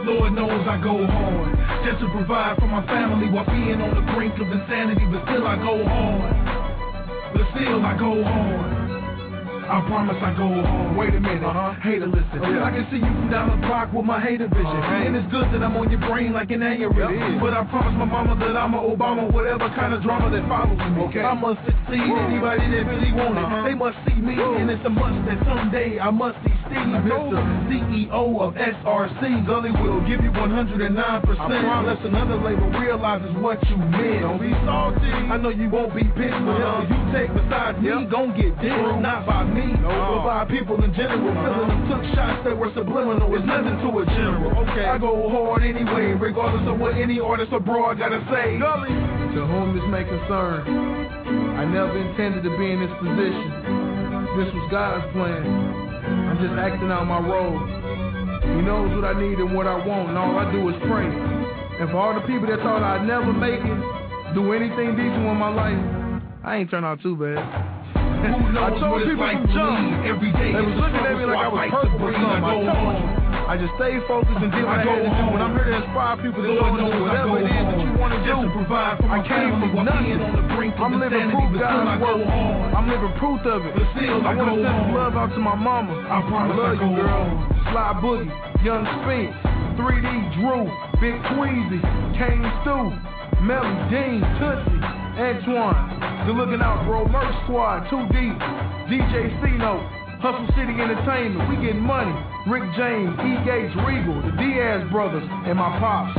Lord knows I go hard just to provide for my family while being on the brink of insanity. But still I go hard. But still I go hard. I promise I go home. Wait a minute, hater listen. I can see you from down the block with my hater vision. And it's good that I'm on your brain like an aneurysm. But I promise my mama that I'm an Obama, whatever kind of drama that follows me. I must succeed. Anybody that really want it, they must see me. And it's a must that someday I must see Steve, Mr. CEO of SRC. Gully will give you 109%. Unless another label realizes what you meant. Don't be salty. I know you won't be pissed. Whatever you take besides me, gon' get dissed. Not by me, but by people in general. Feeling them took shots that were subliminal. It's nothing to a general. I go hard anyway, regardless of what any artist abroad gotta say. Gully. To whom this may concern, I never intended to be in this position. This was God's plan. I'm just acting out my role. He knows what I need and what I want, and all I do is pray. And for all the people that thought I'd never make it, do anything decent with my life, I ain't turned out too bad. I told people from jump, every day they was looking at me like I was perfect or something. I just stayed focused and did what I had to do. And I'm here to inspire people to go and do whatever it is that you want to do. I came from nothing. I'm living proof God's word. I'm living proof of it. I want to send some love out to my mama. I love you, girl. Sly Boogie, Young Sphinx, 3D Drew, Big Tweezy, Kane Stew, Melly, Dean, Tootsie, Antoine. Good looking out, bro. Merch Squad, 2D, DJ C-Note, Hustle City Entertainment. We getting money. Rick James, E. Gates, Regal, the Diaz brothers, and my pops.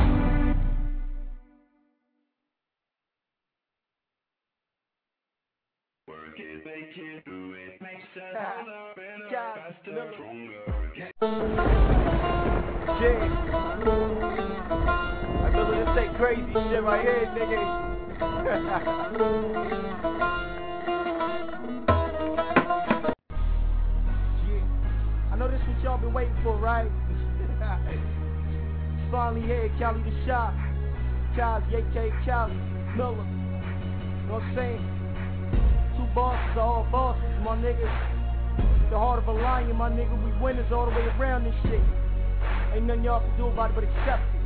Work it, make it, do it, make sure better, faster, stronger. I feel this ain't crazy shit right here, nigga. I know this what y'all been waiting for, right? It's finally here, Cali the Shop, Kaz, AK, Cali, Miller. You know what I'm saying? Two bosses are all bosses, my niggas. The heart of a lion, my nigga. We winners all the way around this shit. Ain't nothing y'all can do about it but accept it.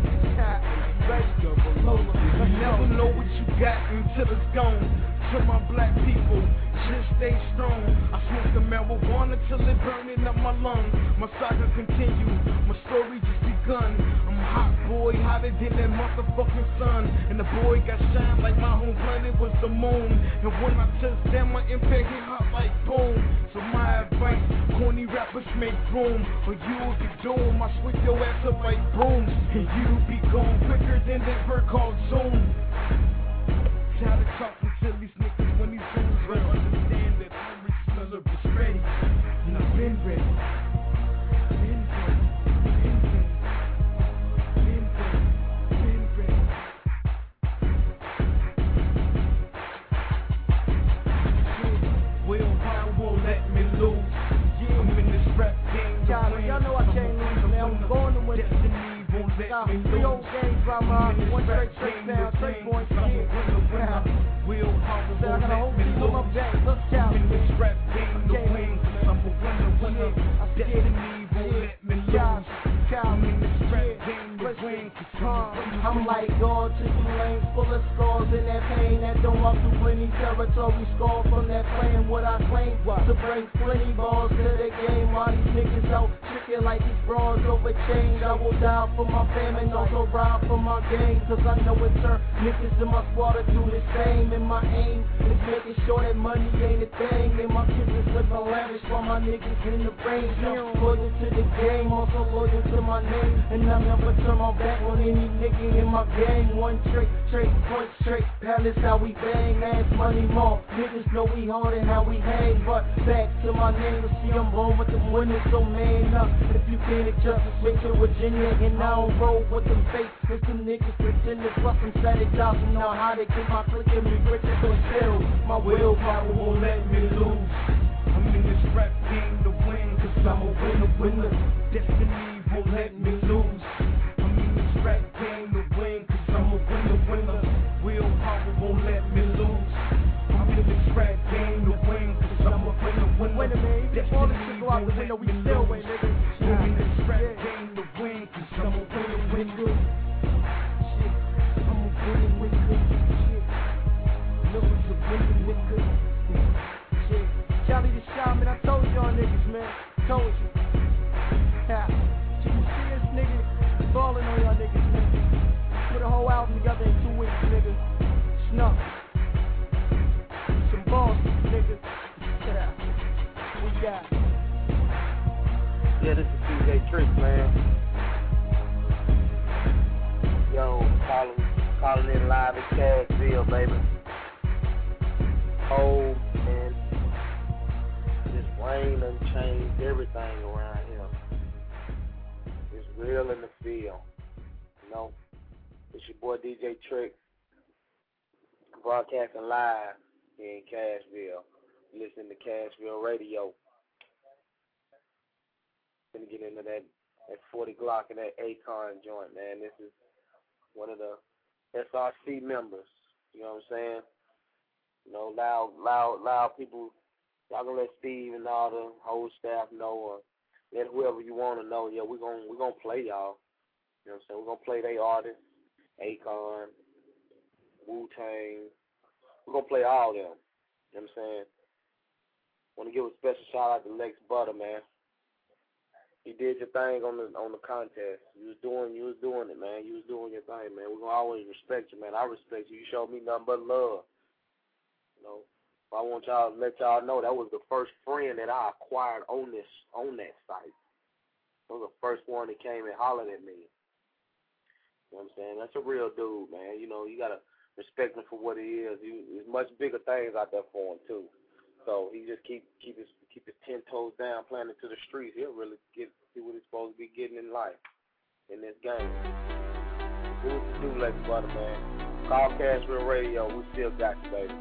You never know what you got until it's gone. To my black people, just stay strong. I smoke the marijuana till it burning up my lungs. My saga continue, my story just begun. I'm a hot boy, hotter than that motherfucking sun. And the boy got shine like my home planet was the moon. And when I touch down, my impact hit hot like boom. So my advice, corny rappers make room, or you'll be doomed. I switch your ass up like brooms, and you'll be gone quicker than that bird called Zoom. Tired of talking to these niggas when these fools will understand that Henry Miller was ready, and I've been ready. Willpower won't let me lose. I'm in this rap game. Y'all know I can't lose, man. I'm going to win. Destiny won't let me lose. 3 old games by my one straight down, 3 points a year. Willpower Said I won't got a whole let me team with my lose. back. Look out. I'm in this rap game to win. I'm a winner. Destiny won't let me lose. I'm in this rap game to win. I'm like God to you lanes, full of scars and that pain that don't walk through any territory. Scarred from that plan, what I claim to bring plenty balls to the game. While these niggas out tricking like these bras over chains, I will die for my family, also ride for my game. Cause I know it turn niggas in my squad to do the same. And my aim is making sure that money ain't a thing. And my kids is living lavish while my niggas in the range. I'm loyal to the game, also loyal to my name. And I never turn my back on any nigga in my gang. One trick, point straight, palace how we bang. Ass money more, niggas know we hard and how we hang. But back to my name, see I'm born with them winners, so man up. If you can't adjust, switch to Virginia. And I don't roll with them fakes, cause them niggas pretenders. Plus them static jobs, and know how they get my click and me richer. So still, my willpower won't let me lose. I'm in this rap game to win, cause I'm a winner. Destiny won't let me lose. I'm in this rap game to win, cause I'm a winner. Willpower won't let me lose. I'm in this rap game to win, cause I'm a winner. Man, all this shit go out the window, we still win, nigga. I'm in this rap game to win, cause I'm a winner. Told you. Yeah. So you serious, nigga? Balling on y'all niggas, nigga. Put a whole album together in 2 weeks, nigga. Snuff. Some balls, nigga. Yeah. What you got? Yeah, this is DJ Trick, man. Yo, calling in live at Cashville, baby. Oh, man. This rain done changed everything around here. It's real in the field. You know? It's your boy DJ Trick, broadcasting live here in Cashville. Listening to Cashville Radio. Gonna get into that 40 Glock and that Akon joint, man. This is one of the SRC members. You know what I'm saying? You know, loud people. Y'all gonna let Steve and all the whole staff know, or let whoever you want to know. Yeah, we're gonna play y'all. You know what I'm saying? We're gonna play they artists, Akon, Wu-Tang. We're gonna play all them. You know what I'm saying? Want to give a special shout out to Lex Butter, man. You did your thing on the contest. You was doing it, man. You was doing your thing, man. We're gonna always respect you, man. I respect you. You showed me nothing but love. You know, I want y'all to let y'all know that was the first friend that I acquired on that site. That was the first one that came and hollered at me. You know what I'm saying? That's a real dude, man. You know, you gotta respect him for what he is. There's much bigger things out there for him too. So he just keep his 10 toes down, playing into the streets. He'll really see what he's supposed to be getting in life, in this game. Do what you do, Lex Butter, man. Call Cashville Radio. We still got you, baby.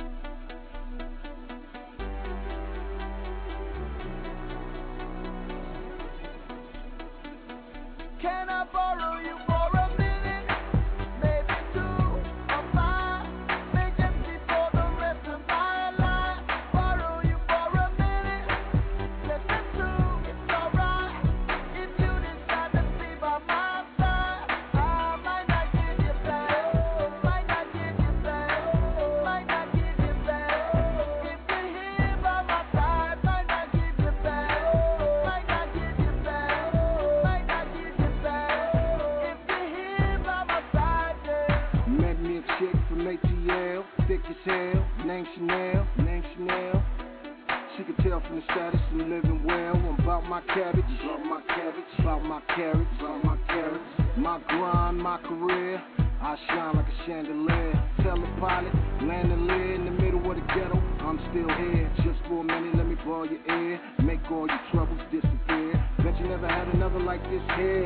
Can I borrow you for a minute? Maybe 2 or 5. May just be for the rest of my life. Borrow you for a minute. Listen to, it's alright. If you decide to be by my side, I might not give you back. Might not give you back. Might not give you back. If you're here by my side, might not give you back. Might not give you back. Might not give you back. If you're here by my side, yeah. Met me a chick from ATL, thick as hell, name Chanel. She could tell from the status I'm living well. I'm about my cabbage, about my carrots, my grind, my career. I shine like a chandelier. Tell the pilot, land and live in the middle of the ghetto. I'm still here, just for a minute, let me borrow your ear. Make all your troubles disappear. Bet you never had another like this here.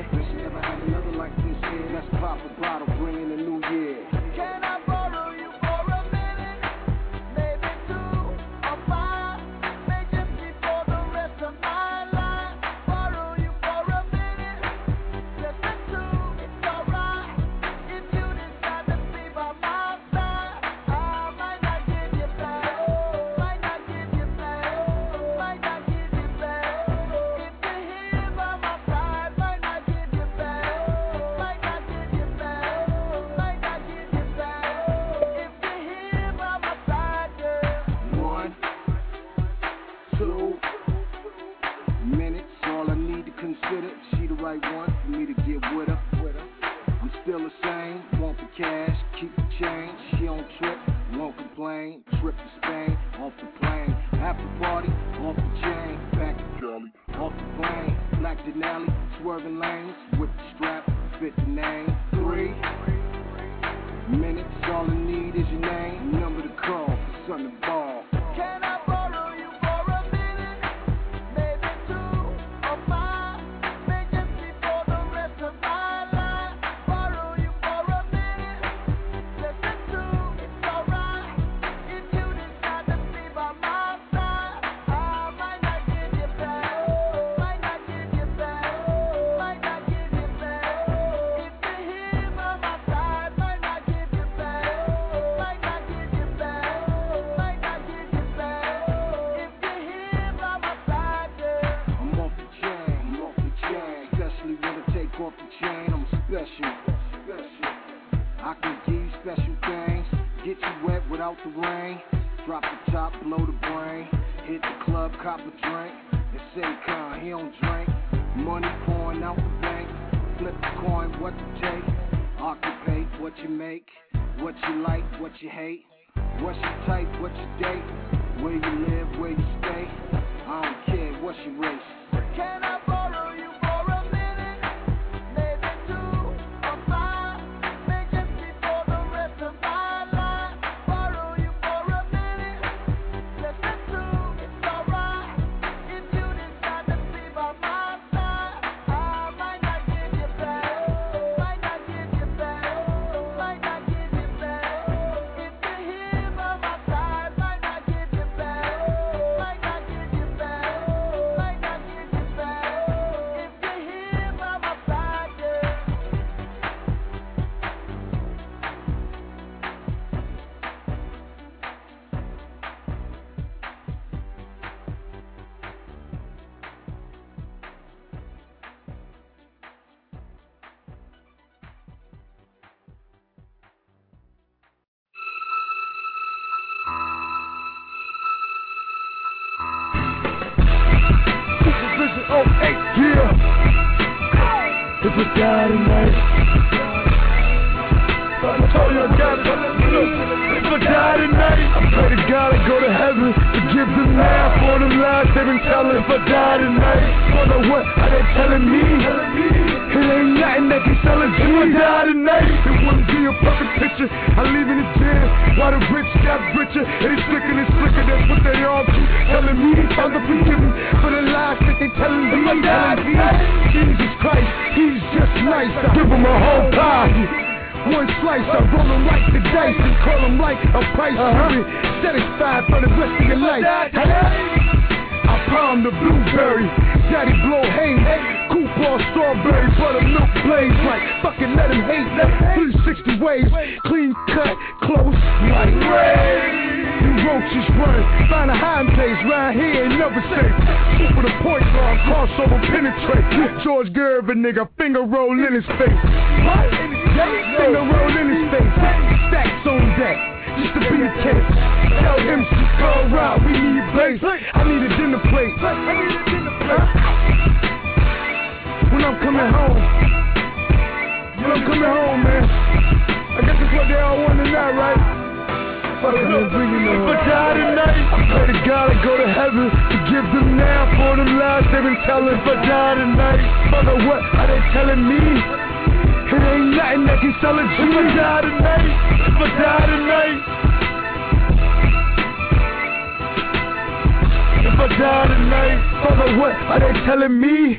Let's pop a bottle, bring in the new year. Can I borrow you for a minute? Maybe 2 or 5. May just be for the rest of my life. Borrow you for a minute. Listen to, it's alright. If you decide to be by my side, I might not give you back. Might not give you back. Might not give you back. If you're here by my side, might not give you back. Might not give you back. Might not give you back. If you're here by my side, yeah. 1, 2 minutes, all I need to consider. She the right one for me to get with her. I'm still the same, want the cash, keep the change. She on trip, won't complain. Trip to Spain, off the plane. After party, off the chain. Back to Cali, off the plane. Black Denali, swerving lanes. With the strap, fit the name. 3 minutes, all I need is your name. Number to call for something to ball. Can I borrow you for a minute? Maybe 2 or 5. May just be for the rest of my life. Borrow you for a minute. Listen to, it's alright. If you decide to be by my side, I might not give you back. Might not give you back. Might not give you back. If you're here by my side, might not give you back. Might not give you back. Might not give you back. If you're here by my side, yeah. I'm off the chain, especially when I take off the chain. I'm special. I can give you special things, get you wet without the rain. Drop the top, blow the brain, hit the club, cop a drink. It's Saquon, he don't drink. Money pouring out the bank. Flip the coin, what to take. Occupate what you make. What you like, what you hate. What's your type, what you date. Where you live, where you stay. I don't care, what's your race. Can I borrow you for a minute? Maybe 2 or 5. Make it before the rest of my life. Borrow you for a minute. Listen to, it's alright. If you decide to be by my side, I might not give you back. Might not give you back. Might not give you back. If you're here by my side, might not give you back. Might not give you back. Might not give you back. If you're here by my side, yeah. Supervision 08, yeah. If we die tonight, I told you I got it. If I die tonight, I pray to God I go to heaven. Forgive them now for them lies they've been telling. If I die tonight, don't know what are they telling me? It ain't nothing that can sell it to me. If I die tonight, it wouldn't be a perfect picture. I leave in the jail while the rich got richer. And it's slicker and slicker, that's what they all keep telling me. Father, forgive me for the lies that they telling me. If I die tonight, Jesus Christ, he's just nice. I give him a whole pie. One slice, I roll him like the dice and call him like a price. Satisfied for the rest of your life. I pound the blueberry, daddy blow haze, coupon strawberry, buttermilk blaze. Like fucking let him hate. 360 waves, clean cut, close like rain. You roaches run, find a hiding place round here ain't never safe. Shoot with a point guard, crossover penetrate. George Gervin nigga, finger roll in his face. What? Finger roll in his face. Stacks on deck, just to be a case. Tell him to come around, we need bass. I need a dinner plate. When I'm coming home, man. I guess that's what they all want to know, right? If I die tonight, I pray to God I go to heaven. Forgive them now for them lies they've been telling. If I die tonight, Father, what are they telling me? It ain't nothing that can sell it to me. If I die tonight, if I die tonight, if I die tonight, Father, what are they telling me?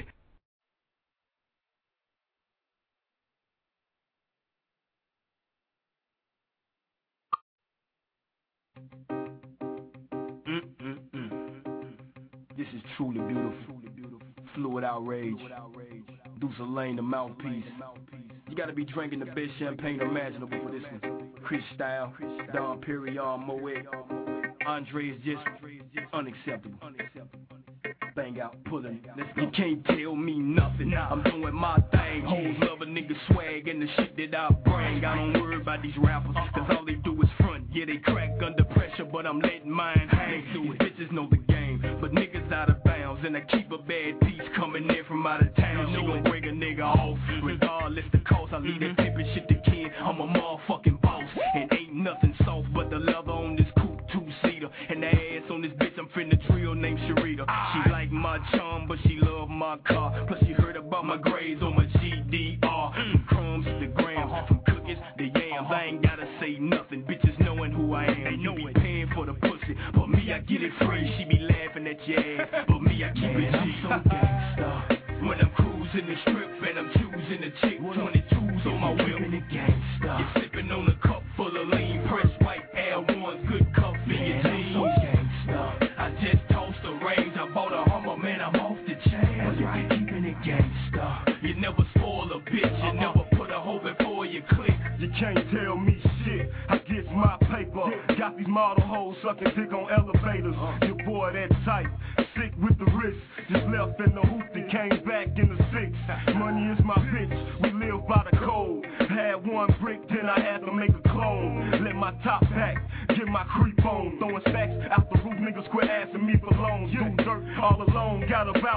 This is truly beautiful. Fluid outrage. Deuce Lane, the mouthpiece. You gotta be drinking the best champagne imaginable for this one. Chris Style, Don Perignon, Moet. Andre is just unacceptable. Bang out, pulling. You can't tell me nothing. I'm doing my thing. Hoes love a nigga swag and the shit that I bring. I don't worry about these rappers, cause all they do is front. Yeah, they crack under pressure, but I'm letting mine hang. These bitches know the game, but niggas out of bounds. And I keep a bad piece coming in from out of town. She gon' break a nigga off, regardless the cost. I leave that pimpin' shit to kid. I'm a motherfucking boss, and ain't nothing soft but the leather on this coupe 2-seater. And the ass on this bitch I'm finna drill named Sharita. She like my charm, but she love my car. Plus she heard about my grades on my GDR. From crumbs to grams, from cookies to yams. I ain't gotta say nothing, bitches knowing who I am. You be paying for the pussy, but me I get it free. She be laughing at your ass, but me I keep it G. I'm so gangsta. When I'm cruising the strip and I'm choosing the chick, 22s on my whip. You're sipping on a cup full of lean, press white Air Ones, good cup for your jeans. I just tossed the range, I bought a Hummer, man, I'm off the chain. That's right, keeping it gangsta. You never spoil a bitch, you never put a hoe before you click. You can't tell me shit, I get my paper. Got these model hoes sucking dick on elevators. Your boy that tight, sick with the wrist. Just left in the hoop and came back in the 6. Money is my bitch, we live by the code. Had one brick, then I had to make a clone. Let my top back, get my creep on. Throwing stacks out the roof, niggas quit asking me for loans. Do dirt all alone, got a voucher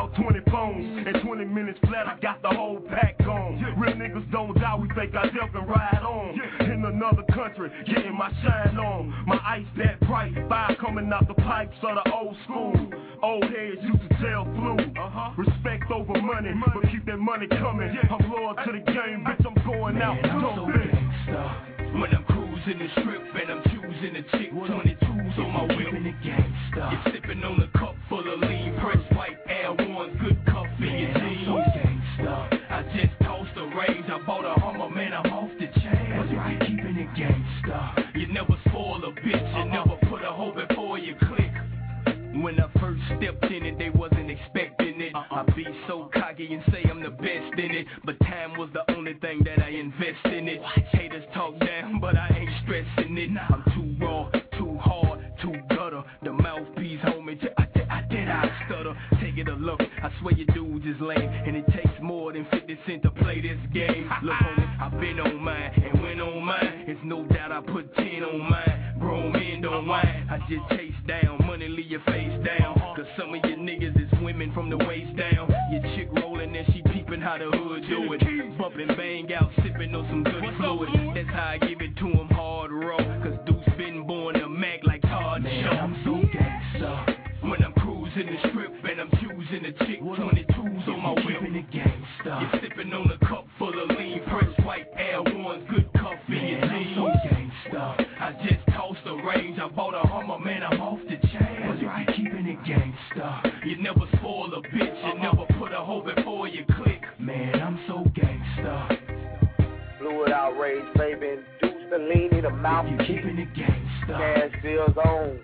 flat, I got the whole pack on. Real niggas don't die, we fake our death and ride on. In another country, getting my shine on. My ice that bright, fire coming out the pipes of the old school. Old heads used to tell flu. Respect over money, but keep that money coming. I'm loyal to the game, bitch, I'm going out. Don't bitch. When I'm cruising the strip and I'm choosing a chick, 22s on my wheel. You're sipping on a cup full of lean, pressed white Air One, good cuff in your jeans. I just tossed a range, I bought a Hummer, man, I'm off the chain. But if you're keeping it gangsta, you never spoil a bitch, you never put a hoe before you click. When I first stepped in it, they wasn't expecting it. I be so cocky and say I'm the best in it, but time was the only thing that I invest in it. Haters talk down, but I ain't stressing it. I'm too raw, too hard, too gutter. The mouthpiece, homie, I stutter. Take it a look, I swear your dudes is lame, and it takes more than 50 cents to play this game. Look, homie, I've been on mine, and when on mine, it's no doubt I put 10 on mine. Grown men don't whine, I just chase down money, leave your face down. Cause some of your niggas is women from the waist down. Your chick rolling and she peeping how the hood do it. Bumping bang out, sipping on some good fluid. That's how I give it to him hard raw. Cause Deuce been born to Mac like Todd Shaw. I'm so gangsta. When I'm cruising the strip and I'm choosing a chick, 22s on my wheel. You're sipping on a cup full of lean, pressed white Air One, good cuff in your jeans. I just tossed a range, I bought a Hummer, man, I'm off the chain. But if you're keeping it gangsta, you never spoil a bitch, you never put a hoe before you click. Man, I'm so gangsta. Fluid outrage, baby, Deuce the lean, the mouth. If you're keeping it gangsta, Cashville's on.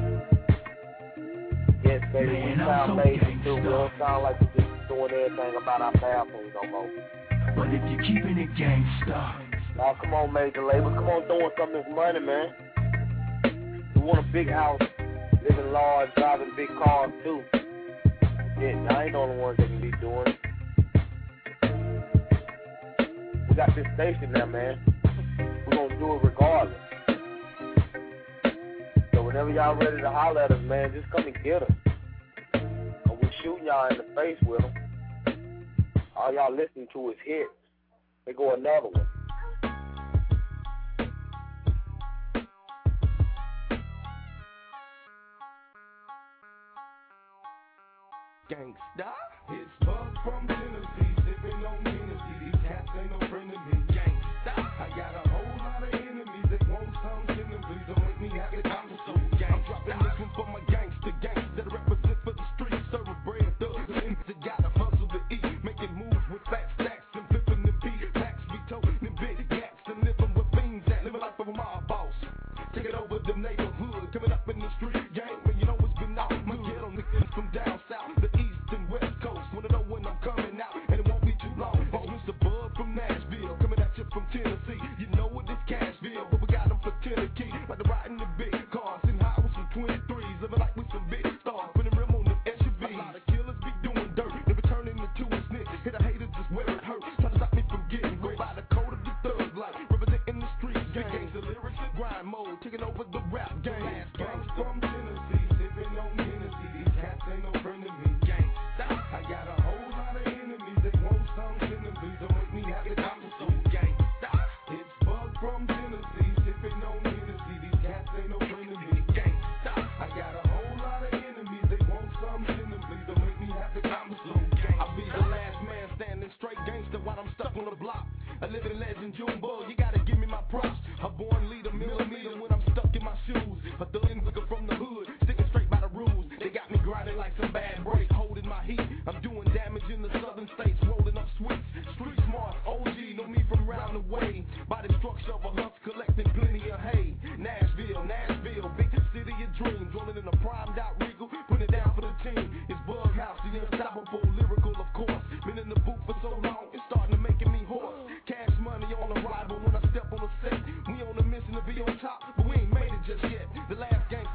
Yes, baby, man, we sound so lazy too. We don't sound like we're just doing everything about our bathrooms no more. But if you're keeping it gangsta, now come on, major label, come on, throwing some of this money, man. We want a big house, living large, driving big cars too. Yeah, y'all ain't the only ones that can be doing it. We got this station now, man. We're gonna do it regardless. So whenever y'all ready to holler at us, man, just come and get us. Or we shooting y'all in the face with them. All y'all listening to is hits. They go another one. gangsta. It's Bug from Tennessee, sipping on Hennessy. These cats ain't no friend of me. Gangsta. I got a whole lot of enemies that want some killing. Please don't make me have it. I'm so gangsta. I'm dropping this one for my gangsta gangs that represent for the streets. Serving bread, thugs, and they gotta hustle to eat. Making moves with fat stacks and flipping the beat. Packs be toting them big gats and living with fiends that living life of a mob boss. Taking over the neighborhood, coming up in the street gang. When you know it's been out, my ghetto niggas from down south, the east and west coast. Wanna know when I'm coming out, and it won't be too long. Oh, Mr. Bud from Nashville, coming at you from Tennessee. You know what it's Cashville, but we got them for Tennessee. Like the riding the big cars in houses from 23s, living like we some big stars. Putting rim on the SUVs. A lot of killers be doing dirt, never turning into a snitch. Hit a hater just where it hurts, trying to stop me from getting go by the code of the thug life. Representing the street gangs, the lyrics and grind mode, taking over the rap game. Gangs from Tennessee, sipping on Hennessy. These cats ain't no friend of me. Gangsta. I got a whole lot of enemies that want some killing. Please don't make me have it. I'm so gangsta. It's Bug from Tennessee, sipping on Hennessy. These cats ain't no friend of me. Gangsta. I got a whole lot of enemies that want some killing. Please don't make me have it. I'm so gangsta. I'll be the last man standing straight gangsta while I'm stuck on the block. A living legend, Junebug, you gotta give me my props. A born leader, millimeter when I'm stuck in my shoes. A thug nigga from the hood, sticking straight by the rules. They got me grinding like some bad break, holding my heat. I'm doing damage in the southern states, rolling up sweets. Street smart, OG, know me from round the way. By the structure of a husk, collecting plenty of hay. Nashville, big city of dreams. Rolling in a primed out Regal, putting it down for the team. It's Bug House, the unstoppable, lyrical of course. Been in the booth for so long, it's starting to making me hoarse. Cash money on arrival when I step on the set. We on a mission to be on top, but we ain't made it just yet. The last gang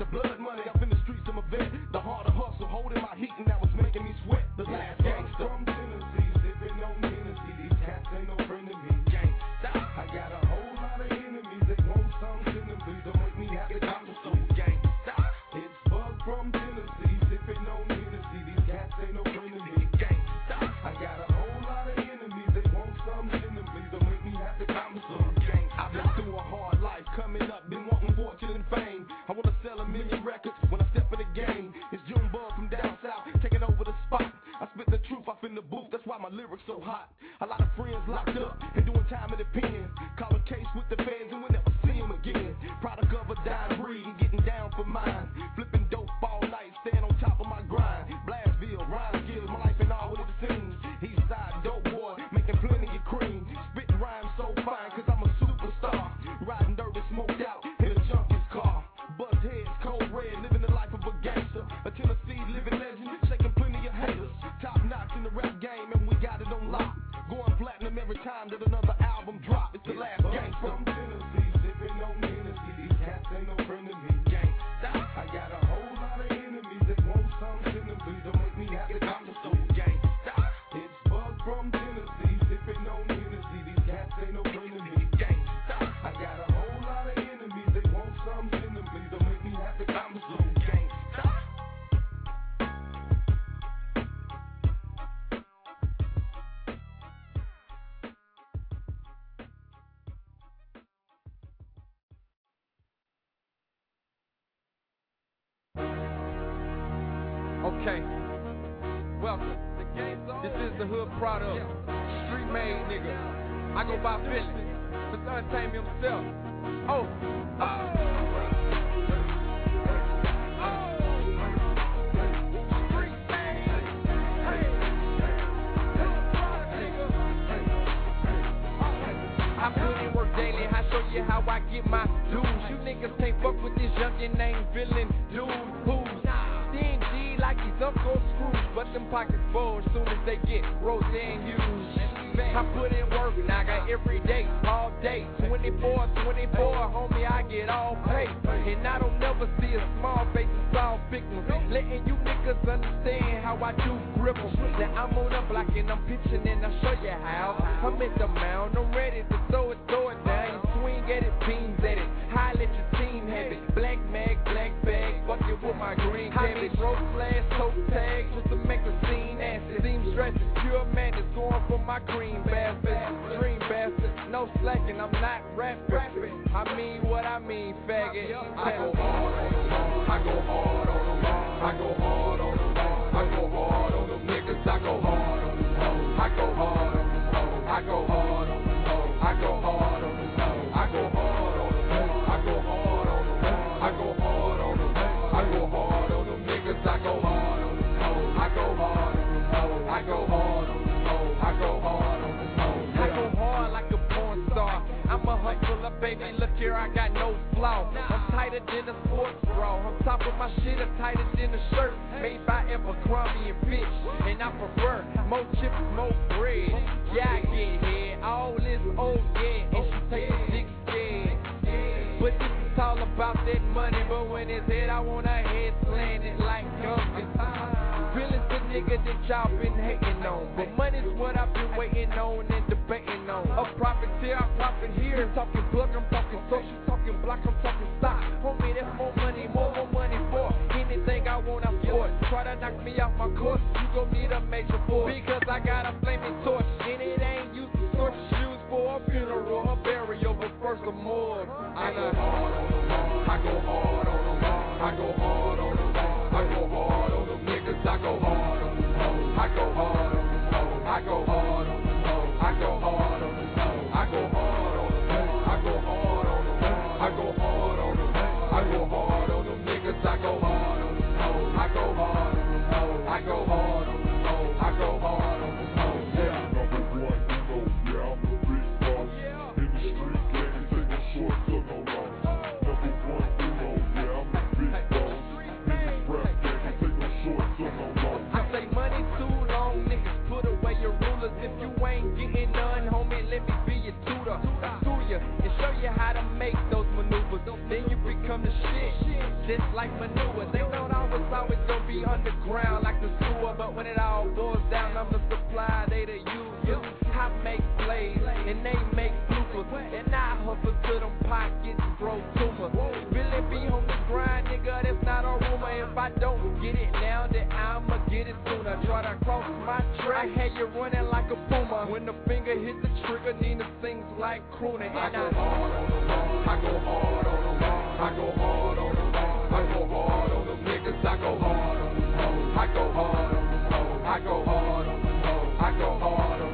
lyrics so hot. A lot of friends locked up and doing time in the pen. Call a case with the feds and we'll never see them again. Product of a dying breed and getting down for mine. Flipping dope all night, staying on top of my grind. Blastville, rhyme skills, my life and all what it seems. East side dope boy, making plenty of cream. Spitting rhymes so fine, cause I'm a superstar. Riding dirty, smoked out in a junkie's car. Buzz heads, cold red, living the life of a gangster. A Tennessee living legend, shaking plenty of haters. Top notch in the rap game, and we got it on lock. Going platinum every time that another album drop. It's the last gangster. From Tennessee, sipping on Tennessee. These cats ain't no friend of me. Gangsta. I got a whole lot of enemies that want something to please. Don't make me happy. I'm so gangsta. It's Bug from Tennessee, sipping on Tennessee. These cats ain't no friend of me. Gangsta. I got a whole lot of enemies that want something to please. Don't make me happy. I'm so gangsta. Okay, welcome. This is the hood product, street made nigga. I go by Philly, Mr. Untamed himself. I put in work daily, I show you how I get my dues. You niggas can't fuck with this youngin' named villain dude who's stingy like he's Uncle Scrooge, but them pockets full as soon as they get Roseanne used. I put in work, nigga, every day, all day, 24, homie, I get all paid. And I don't never see a small face, it's all big ones. Letting you niggas understand how I do gribble. Now I'm on the block and I'm pitching and I'll show you how. I'm at the mound, I'm ready to throw it down. You swing at it, beams at it, high let your team have it. Black mag, black bag, fuck it with my green cabbage. Road flash, toe tag, just to make a scene acid. Seam stretches, pure man is going for my green bastard. Dream bastard, no slacking, I'm not rapping. I mean what I mean, faggot. I go hard on them, I go hard on them, I go hard on them, I go hard on them niggas, I go hard on them, I go hard on them, I go hard on them, I go hard on them, I go hard on them, I go hard on them, I go hard on them, I go hard on them niggas, I go hard on them, I go hard on them, I go hard on them, I go hard on them, I go hard like a porn star. I'm a hustler, baby, look here, I got no flaw. I'm tighter than a sports bra. On top of my shit, I'm tighter than a shirt made by Abercrombie and Fitch. And I prefer more chips, more bread. Yeah, I get head, all this old yeah, and she take a dick scared. But this is all about that money, but when it's head, I want her head slanted like Gumpkin. Realest the nigga that y'all been hating on, but money's what I've been waiting on and debating on. A profiteer, I profit here. Talking plug, I'm talking social, talking block, I'm talking stock. Homie, that's more money for anything I want, I afford. Try to knock me off my course, you gon' need a major force. Because I got a flaming torch, and it ain't used to sort shoes for a funeral, a burial, but first a morgue. I go hard on them, I go hard on them, I go hard on them, I go hard on them niggas, I go hard on them, I go hard on them, I go hard on them, I go hard on them, I go hard on them, I go hard on them, I go hard on them, I go hard on them niggas, I go hard on them, I go hard on them, I go hard on them, I go hard on them. If you ain't getting none, homie, let me be your tutor. To you and show you how to make those maneuvers. Then you become the shit, just like manure. They thought I was always gonna be underground like the sewer, but when it all boils down, I'm the supply, they the user. I make plays and they make bloopers, and I hustle to them pockets, grow tumors. Really be on the grind, nigga, that's not a rumor. If I don't get it now, then I'ma get it sooner. Try to cross my track, I had you running like a puma. When the finger hit the trigger, Nina sings like crooning. I go hard on them, I go hard on them, I go hard on them, I go hard on them niggas, I go hard on them, I go hard on them, I go hard on them, I go hard on them.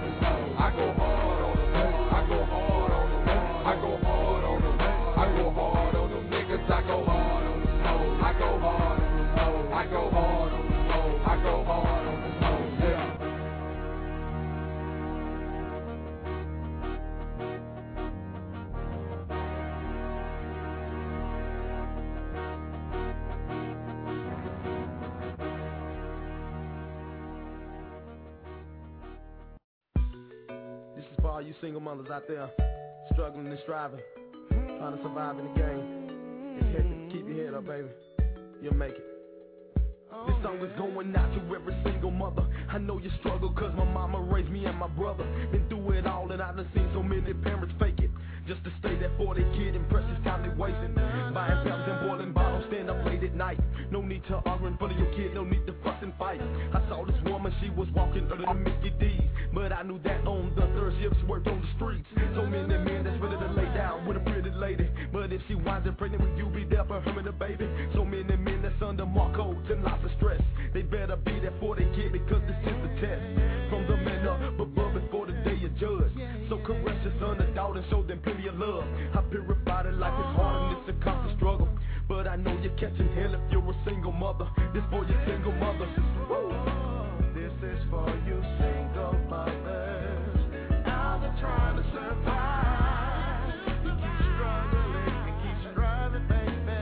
all you single mothers out there struggling and striving, trying to survive in the game. It's hectic. Keep your head up, baby. You'll make it. This song is going out to every single mother. I know you struggle cause my mama raised me and my brother. Been through it all and I done seen so many parents fake it just to stay there for their kid and precious time they wasting. Buying pelts and boiling bottles, stand up late at night. No need to argue in front of your kid, no need to fuss and fight. I saw this woman, she was walking under the Mickey D's, but I knew that on the third shift she worked on the streets. So many men that's ready to lay down with a pretty lady, but if she winds up pregnant with you, be there for her and the baby. So many men that's under Marcos and lots of stress, they better be there for their kid because this is the test. From the men up above before the day you judge. So caress your son and daughter and show them plenty of love. I purified it like it's hard and it's a constant struggle, but I know you're catching hell if you're a single mother. This for your single mothers. Woo! This is for you single mothers out there trying to survive. You keep struggling and keep striving, baby.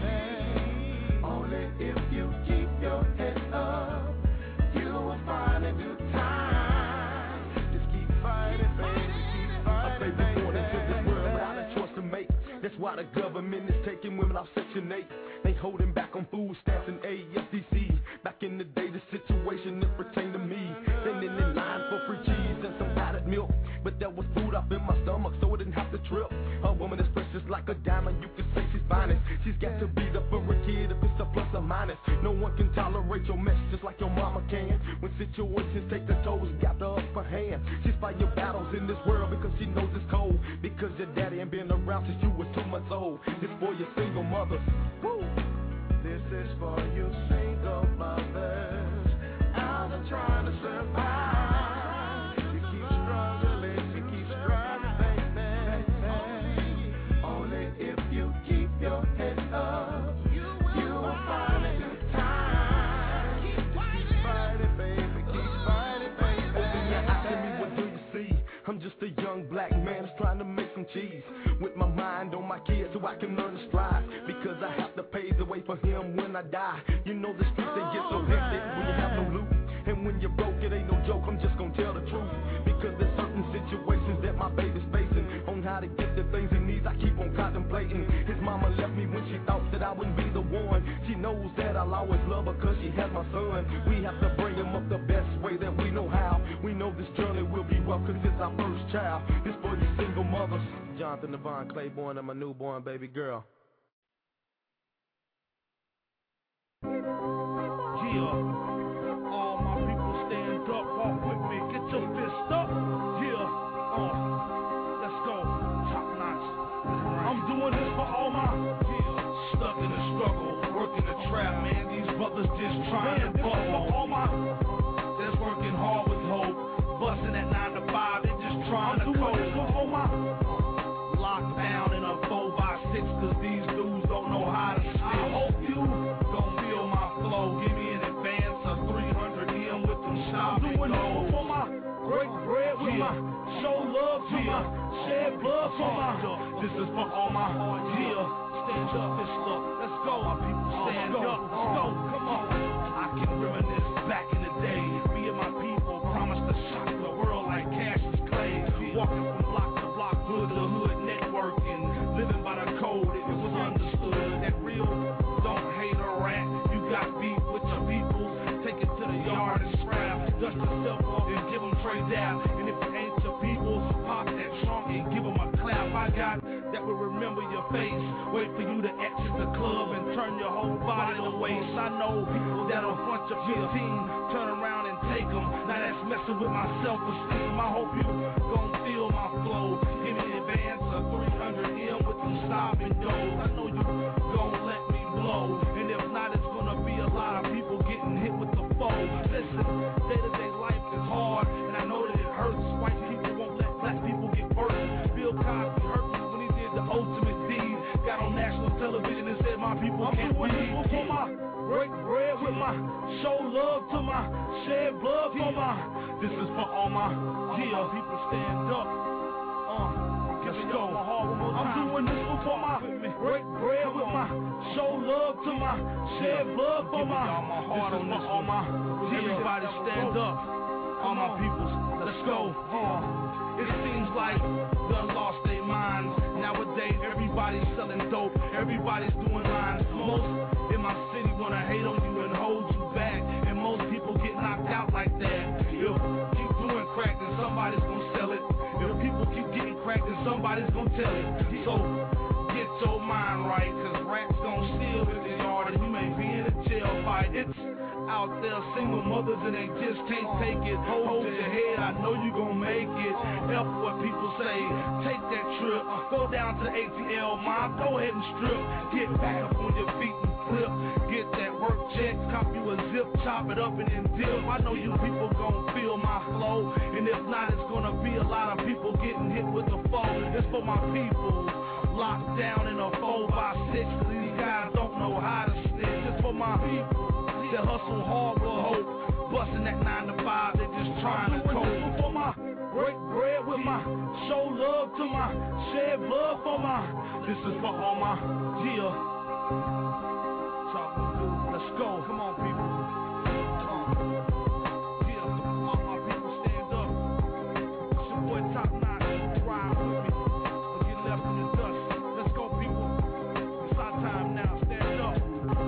Only if you keep your head up, you will find a new time. Just keep fighting, baby. Keep fighting, baby. Born into this world without a choice to make. That's why the government is taking women off Section 8. They holding back on food stamps and AFDC. Back in the day, the situation that pertained to me. Standing in line for free cheese and some powdered milk, but there was food up in my stomach, so I didn't have to trip. A woman is precious like a diamond, you can say she's finest. She's got to be the for a kid if it's a plus or minus. No one can tolerate your mess just like your mama can. When situations take the toll, she got the upper hand. She's fighting your battles in this world because she knows it's cold. Because your daddy ain't been around since you were 2 months old. It's for your single mothers. Woo! This is for you single mothers out there trying to survive. You keep struggling, you keep striving, baby. Only if you keep your head up, you will find a new time. Keep fighting, baby, keep fighting, baby. Open your eyes, tell me what do you see? I'm just a young black man that's trying to make some cheese. With my mind on my kids so I can learn to strive. Because I have to pave the way for him when I die. You know the streets, they get so hectic when you have no loot. And when you're broke, it ain't no joke, I'm just gonna tell the truth. Because there's certain situations that my baby's facing. On how to get the things he needs, I keep on contemplating. His mama left me when she thought that I wouldn't be the one. She knows that I'll always love her cause she has my son. We have to bring him up the best way that we know how. We know this journey will be rough cause it's our first child. This for you single mothers. Jonathan Devon Claiborne and my newborn baby girl. Yeah, all my people stand up, walk with me, get your fist up. Yeah, let's go, top notch. I'm doing this for all my stuck in the struggle, working the trap, man. These brothers just trying to buck for all my that's working hard with hope, busting at 9 to 5, they just trying to cope. For my locked down in a 4x6, cause these dudes don't know how to steal. I hope you gon' feel my flow. Give me an advance of 300 M with them stop and go. For my break bread with my show love to my shed blood for my. This is for all my stand up, fist up. Let's go, my people stand up. Let's go, come on. I can reminisce back in the day. Me and my people promised to shock the world like Cassius Clay. Walking from block to block, hood to hood, networking, living by the code. It was understood that real don't hate a rat. You got beef with your people, take it to the yard and scrap. Dust yourself off and give them trade out. And if it ain't your people, pop that trunk and give them a clap. I got that will remember your face. Wait for you to exit the club and turn your whole body to waste. I know people that'll front your 15, turn around and take them. Now that's messing with my self-esteem. I hope you gon' feel my flow. Give me an advance of 300 M with them stopping doors. I know you gon' let me blow. And if not, it's gonna be a lot of people getting hit with the foe. Listen, day-to-day life is hard, and I know that it hurts. White people won't let black people get first. Bill Cosby hurt me when he did the ultimate deed. Got on national television and said my people can't read. For my break bread with my show love to my shed blood for my. This is for all my people stand up. Let's go. I'm doing this for my break bread with my show love to my shed blood for my. This is for all my everybody stand up. All my peoples, let's go. It seems like done lost their minds. Nowadays, everybody's selling dope, everybody's doing lines. Most in my city wanna hate on you and hold you back, and most people get knocked out like that. If you keep doing crack, then somebody's gonna sell it. If people keep getting cracked, then somebody's gonna tell it. So get your mind right, cause rats gon' steal in the yard and you may be in a jail fight. It's out there, single mothers, and they just can't take it. Hold your head, I know you gon' make it. F what people say, take that trip. Go down to the ATL, mom, go ahead and strip. Get back up on your feet and flip. Get that work check, cop you a zip, chop it up and then dip. I know you people gon' feel my flow, and if not, it's gonna be a lot of people getting hit with the foe. It's for my people locked down in a 4x6. These guys don't know how to snitch. It's for my people that hustle hard with hope, busting that 9 to 5, they just trying to cope. For my break bread with my show love to my shed blood for my. This is for all my talking dude. Let's go. Come on, people. All my people stand up. It's your boy Top 9. Ride with me. Don't get left in the dust. Let's go, people. It's our time now. Stand up.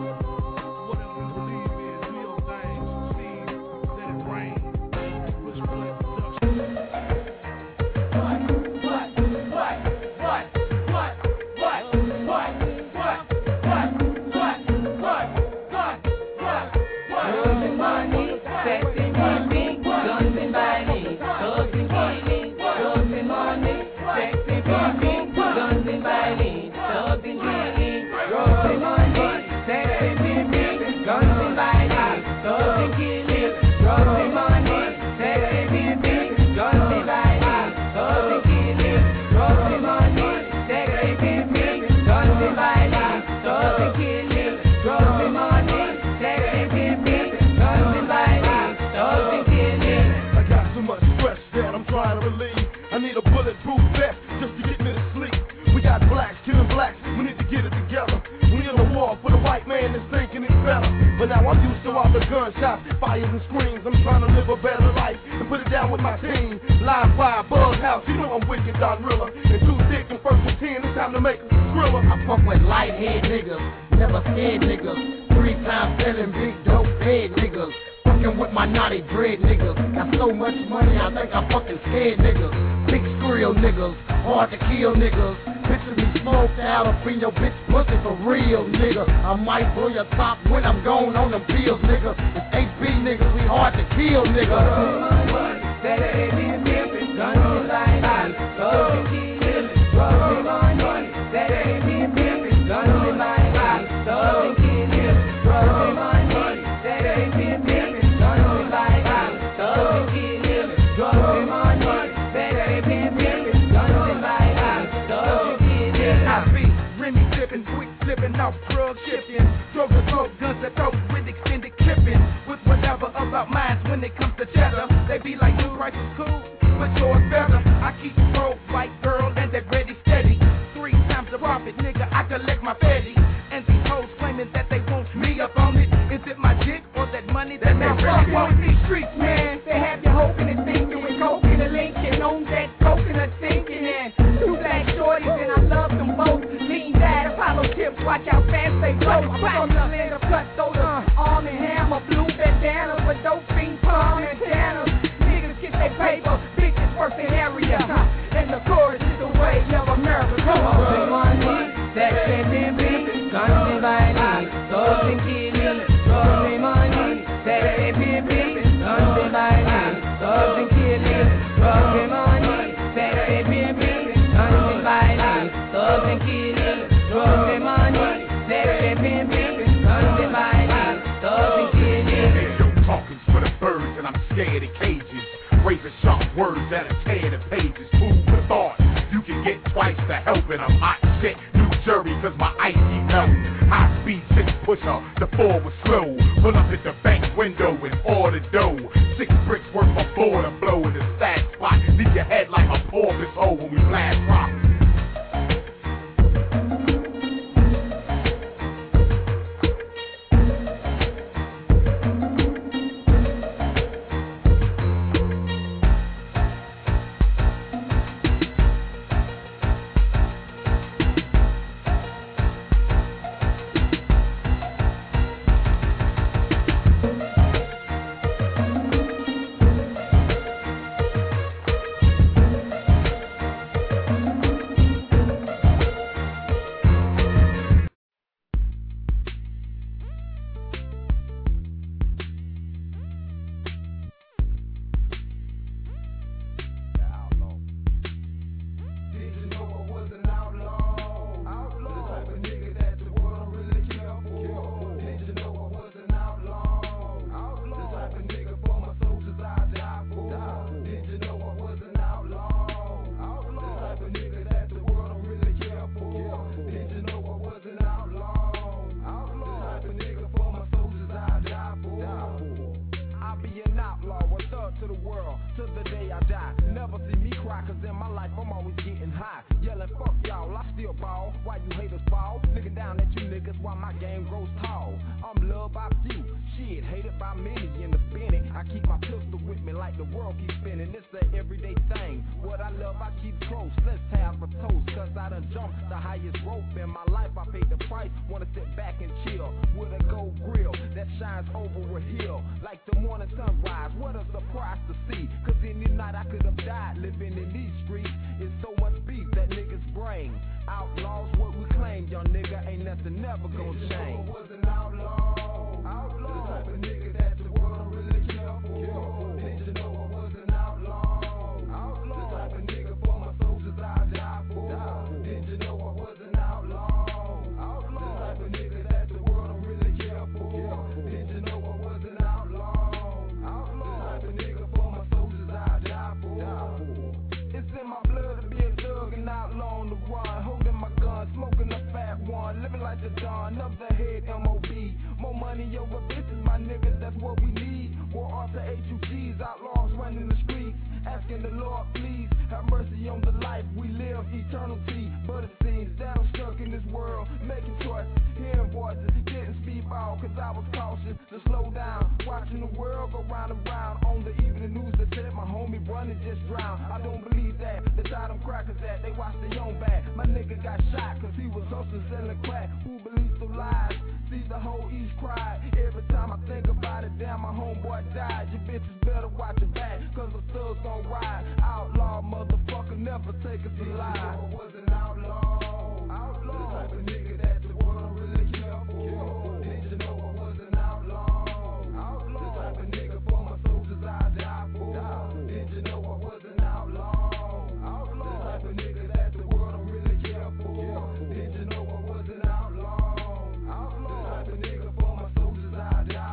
But now I'm used to all the gunshots, fires and screams. I'm trying to live a better life and put it down with my team. Live wire, bug house, you know I'm wicked, Don Rilla. And too thick and first and 10, it's time to make a thriller. I fuck with light head niggas, never scared niggas. 3 times selling big dope head niggas. Fucking with my naughty dread niggas. Got so much money, I think I'm fucking scared niggas. Big skrill niggas, hard to kill niggas. Bitches be smoked out up in your bitch pussy for real, nigga. I might blow your top when I'm gone on them pills, nigga. It's HB niggas, we hard to kill, nigga. That ain't in Memphis, guns like that. Drugs and killing, drugs and money. That ain't in Memphis, guns like that. Drugs and killing, drugs and money. That ain't in Memphis, guns like that. Drugs and killing, drugs and money. That ain't in Memphis, guns like that. I be Remy dipping, quick slipping off drug shipping. Drugs and smoke, guns that throat with extended clipping. With whatever about minds when it comes to cheddar. They be like, you right is cool, but yours better. I keep a broke white girl and they ready steady. 3 times the profit, nigga, I collect my fatty. And these hoes claiming that they want me up on it. Is it my dick or that money that they really want? These streets, man, they have you hoping and thinking with coke in the Lincoln on that coconut thinking. And 2 black shorties and I love them both. Lean that Apollo tips, watch how fast they go. I'm from the land of cut soda, arm and hammer, blue bandanas with dope fiend palm and tanner. Niggas get their paper, bitches work in area. And the chorus is the way of America. Come on, money, sex and pimping, guns and violence, drugs and killing, drugs and money, sex and pimping, guns and violence, drugs and killing, drugs and money, sex and pimping, guns and violence, drugs and killing, drugs and money, sex and pimping, guns and violence, drugs and killing. Hey, yo, talking's for the birds and I'm scared of cages. Razor sharp words that'll tear the pages. Food for thought. You can get twice the help and I'm hot shit. New Jersey cause my ice keep melting. High speed 6 pusher, the 4 was slow. Pull up at the bank window and order dough. 6 bricks worth of floor to blow in the stash spot. Leave your head like a porpoise hole when we blast rock. like the world keeps spinning, it's an everyday thing. What I love, I keep close. Let's have a toast, cause I done jumped the highest rope in my life. I paid the price, wanna sit back and chill with a gold grill that shines over a hill like the morning sunrise. What a surprise to see, cause any night I could have died living in these streets. It's so much beef that niggas bring. Outlaws what we claim, young nigga, ain't nothing never gonna change. Was an outlaw, the type of nigga that the world really care for. Did you know I was an outlaw? The type of nigga for my soldiers I die for. Did you know I was an outlaw? The type of nigga that the world don't really care for. Did you know I was an outlaw? The type of nigga for my soldiers I die for. It's in my blood to be a thug and outlaw on the run, holding my gun, smoking a fat one, living like the dawn of the head M.O.B. More money over bitches, my niggas, that's what we need. War off the HUGs, outlaws running the streets, asking the Lord please have mercy on the life we live, eternity. But it seems that I'm stuck in this world, making choices, hearing voices, didn't speak out cause I was cautious to slow down, watching the world go round and round. On the evening news that said my homie Brunny just drowned. I don't believe that, that's how them crackers at, they watch their own back. My nigga got shot cause he was hustling selling crack. Who believes the lies? See the whole East cry. Every time I think about it, damn, my homeboy died. You bitches better watch your back, cause the thugs gon' ride. Outlaw, motherfucker, never take us alive. I was an outlaw, the type of nigga that the world don't really care for. Did you know I was an outlaw? The type of nigga for my soldiers I die for. Did you know I was an outlaw? The type of nigga that the world don't really care for. Did you know I was an outlaw? The type of nigga for my soldiers I die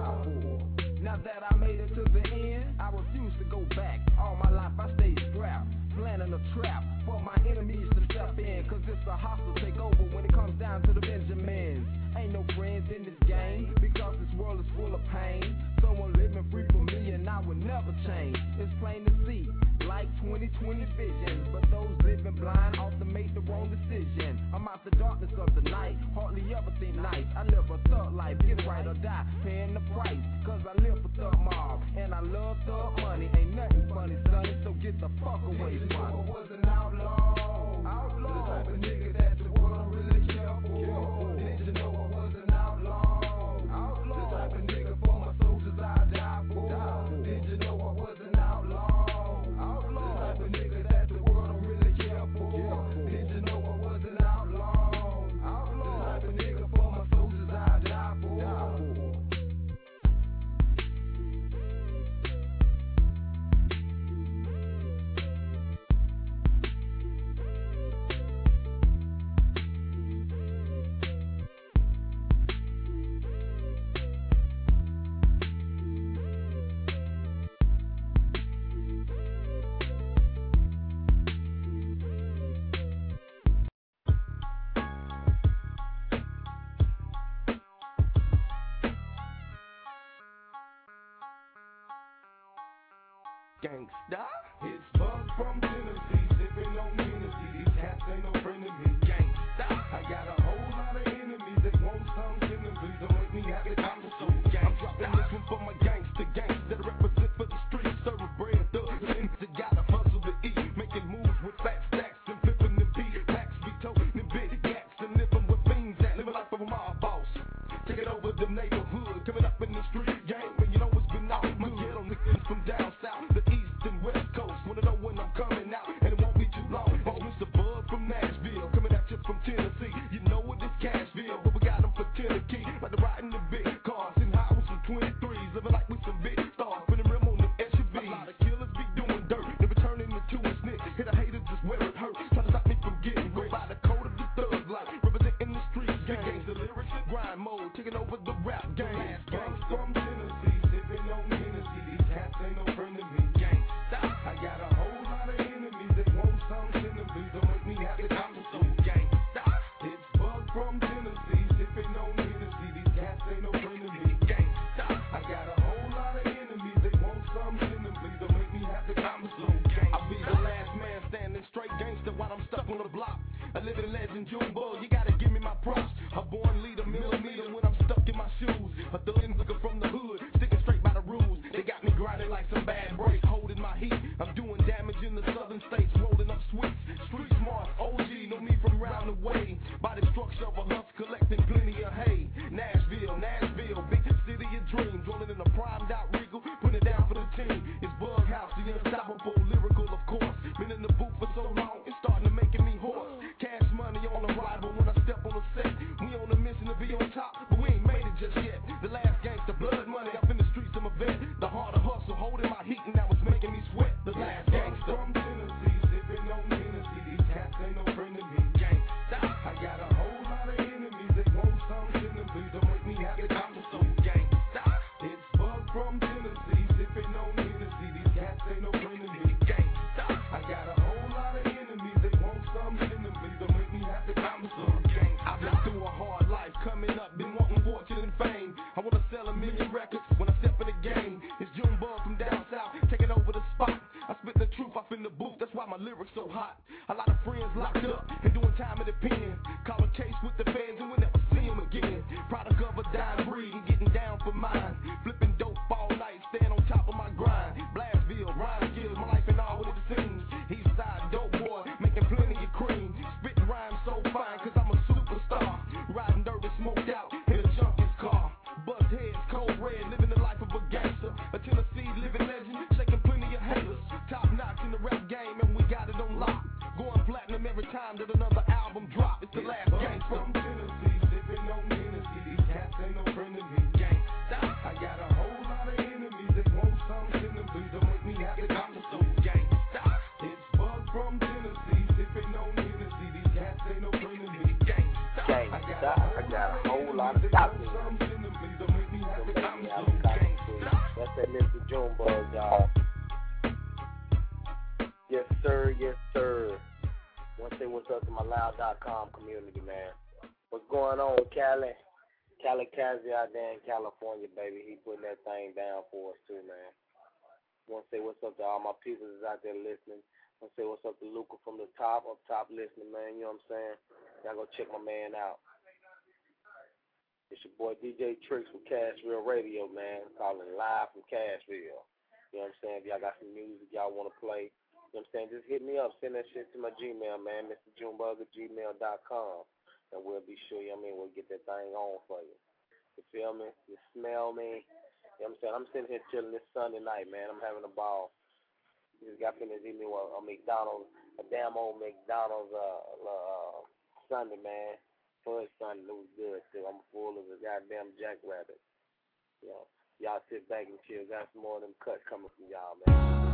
for. Now that I made it to the end, I refuse to go back. All my life I stayed strapped, planning a trap for my enemies to step in, cause it's a hostile takeover when it comes down to the Benjamins. Ain't no friends in this game, because this world is full of pain. Someone living free from me and I will never change. It's plain to see, like 20/20 vision, but those living blind often make the wrong decision. I'm out the darkness of the night, hardly ever think nice. I live a thug life, get it right or die, paying the price, cause I live for Thug Mob, and I love thug money. Ain't nothing funny, sonny, so get the fuck away from me. I was an outlaw, the type of nigga that the world don't really care for. Did you know I was an outlaw? The type of nigga for my soldiers I die for. Did you know I was an outlaw? The type of nigga that the world don't really care for. Did you know I was an outlaw? The type of nigga for my soldiers I die for. Gangsta. It's Bug from Tennessee, sipping on Hennessy. These cats ain't no friend of me. Gangsta. I got a whole lot of enemies that want some killing. Please don't make me have it. I'm so gangsta. I'm dropping this one for my gangsta gangs that represent for the streets. Serving bread, thugs, and they gotta hustle to eat. Making moves with fat stacks and flipping the beat. Packs be toting and big gats and living with fiends that living life of a mob boss. Taking over the neighborhood, coming up in the street gang, and you know it's been out. My ghetto niggas from down south. West Coast, wanna know when I'm coming out, and it won't be too long. Oh, Mr. Bud from Nashville, coming at you from Tennessee. You know what it's Cashville, but we got them for Tennessee. Like the riding the big cars in houses from 23s, living like we some big stars, spinning rim on the SUVs. A lot of killers be doing dirt, never turning into a snitch. Hit a hater just where it hurts, trying to stop me from getting rich. By the code of the thug life, representing the street gang. The lyrics and grind mode, taking over the rap game. Gangs from Tennessee, sipping on Hennessy. These cats ain't no friend of me. I got a whole lot of enemies that want some sinning. Please don't make me happy. I'm so gangsta. It's Bug from Tennessee, sipping on Hennessy. These cats ain't no friend of me. Gangsta. I got a whole lot of enemies that want some sinning. Please don't make me happy. I'm so gangsta. I'll be the last man standing straight gangsta while I'm stuck on the block. A living legend, Junebug, you gotta give me my props. A born leader, millimeter when I'm stuck in my shoes. A thug nigga from the hood, frenemies. I got a whole lot of enemies that want some sympathy to make me have to come to It's Bug from Tennessee, sipping on Hennessy. These cats ain't no friend of me. I got a whole lot of stock. That's that Mr. Junebug, y'all. Yes, sir. Yes, sir. Want to say what's up to my loud.com community, man. What's going on, Cali? Cali Kazi out there in California, baby. He putting that thing down for us, too, man. Want to say what's up to all my people that's out there listening. Want to say what's up to Luca from the top, up top listening, man. You know what I'm saying? Y'all go check my man out. It's your boy DJ Tricks from Cashville Radio, man. Calling live from Cashville. You know what I'm saying? If y'all got some music y'all want to play, you know what I'm saying? Just hit me up. Send that shit to my Gmail, man. MrJunebug@gmail.com. And we'll be sure, you know what I mean, we'll get that thing on for you. You feel me? You smell me? You know what I'm saying? I'm sitting here chilling this Sunday night, man. I'm having a ball. Just got finished eating me a McDonald's, a damn old McDonald's Sunday, man. First Sunday, it was good, too. I'm full of a goddamn jackrabbit. You know, y'all sit back and chill. Got some more of them cuts coming from y'all, man.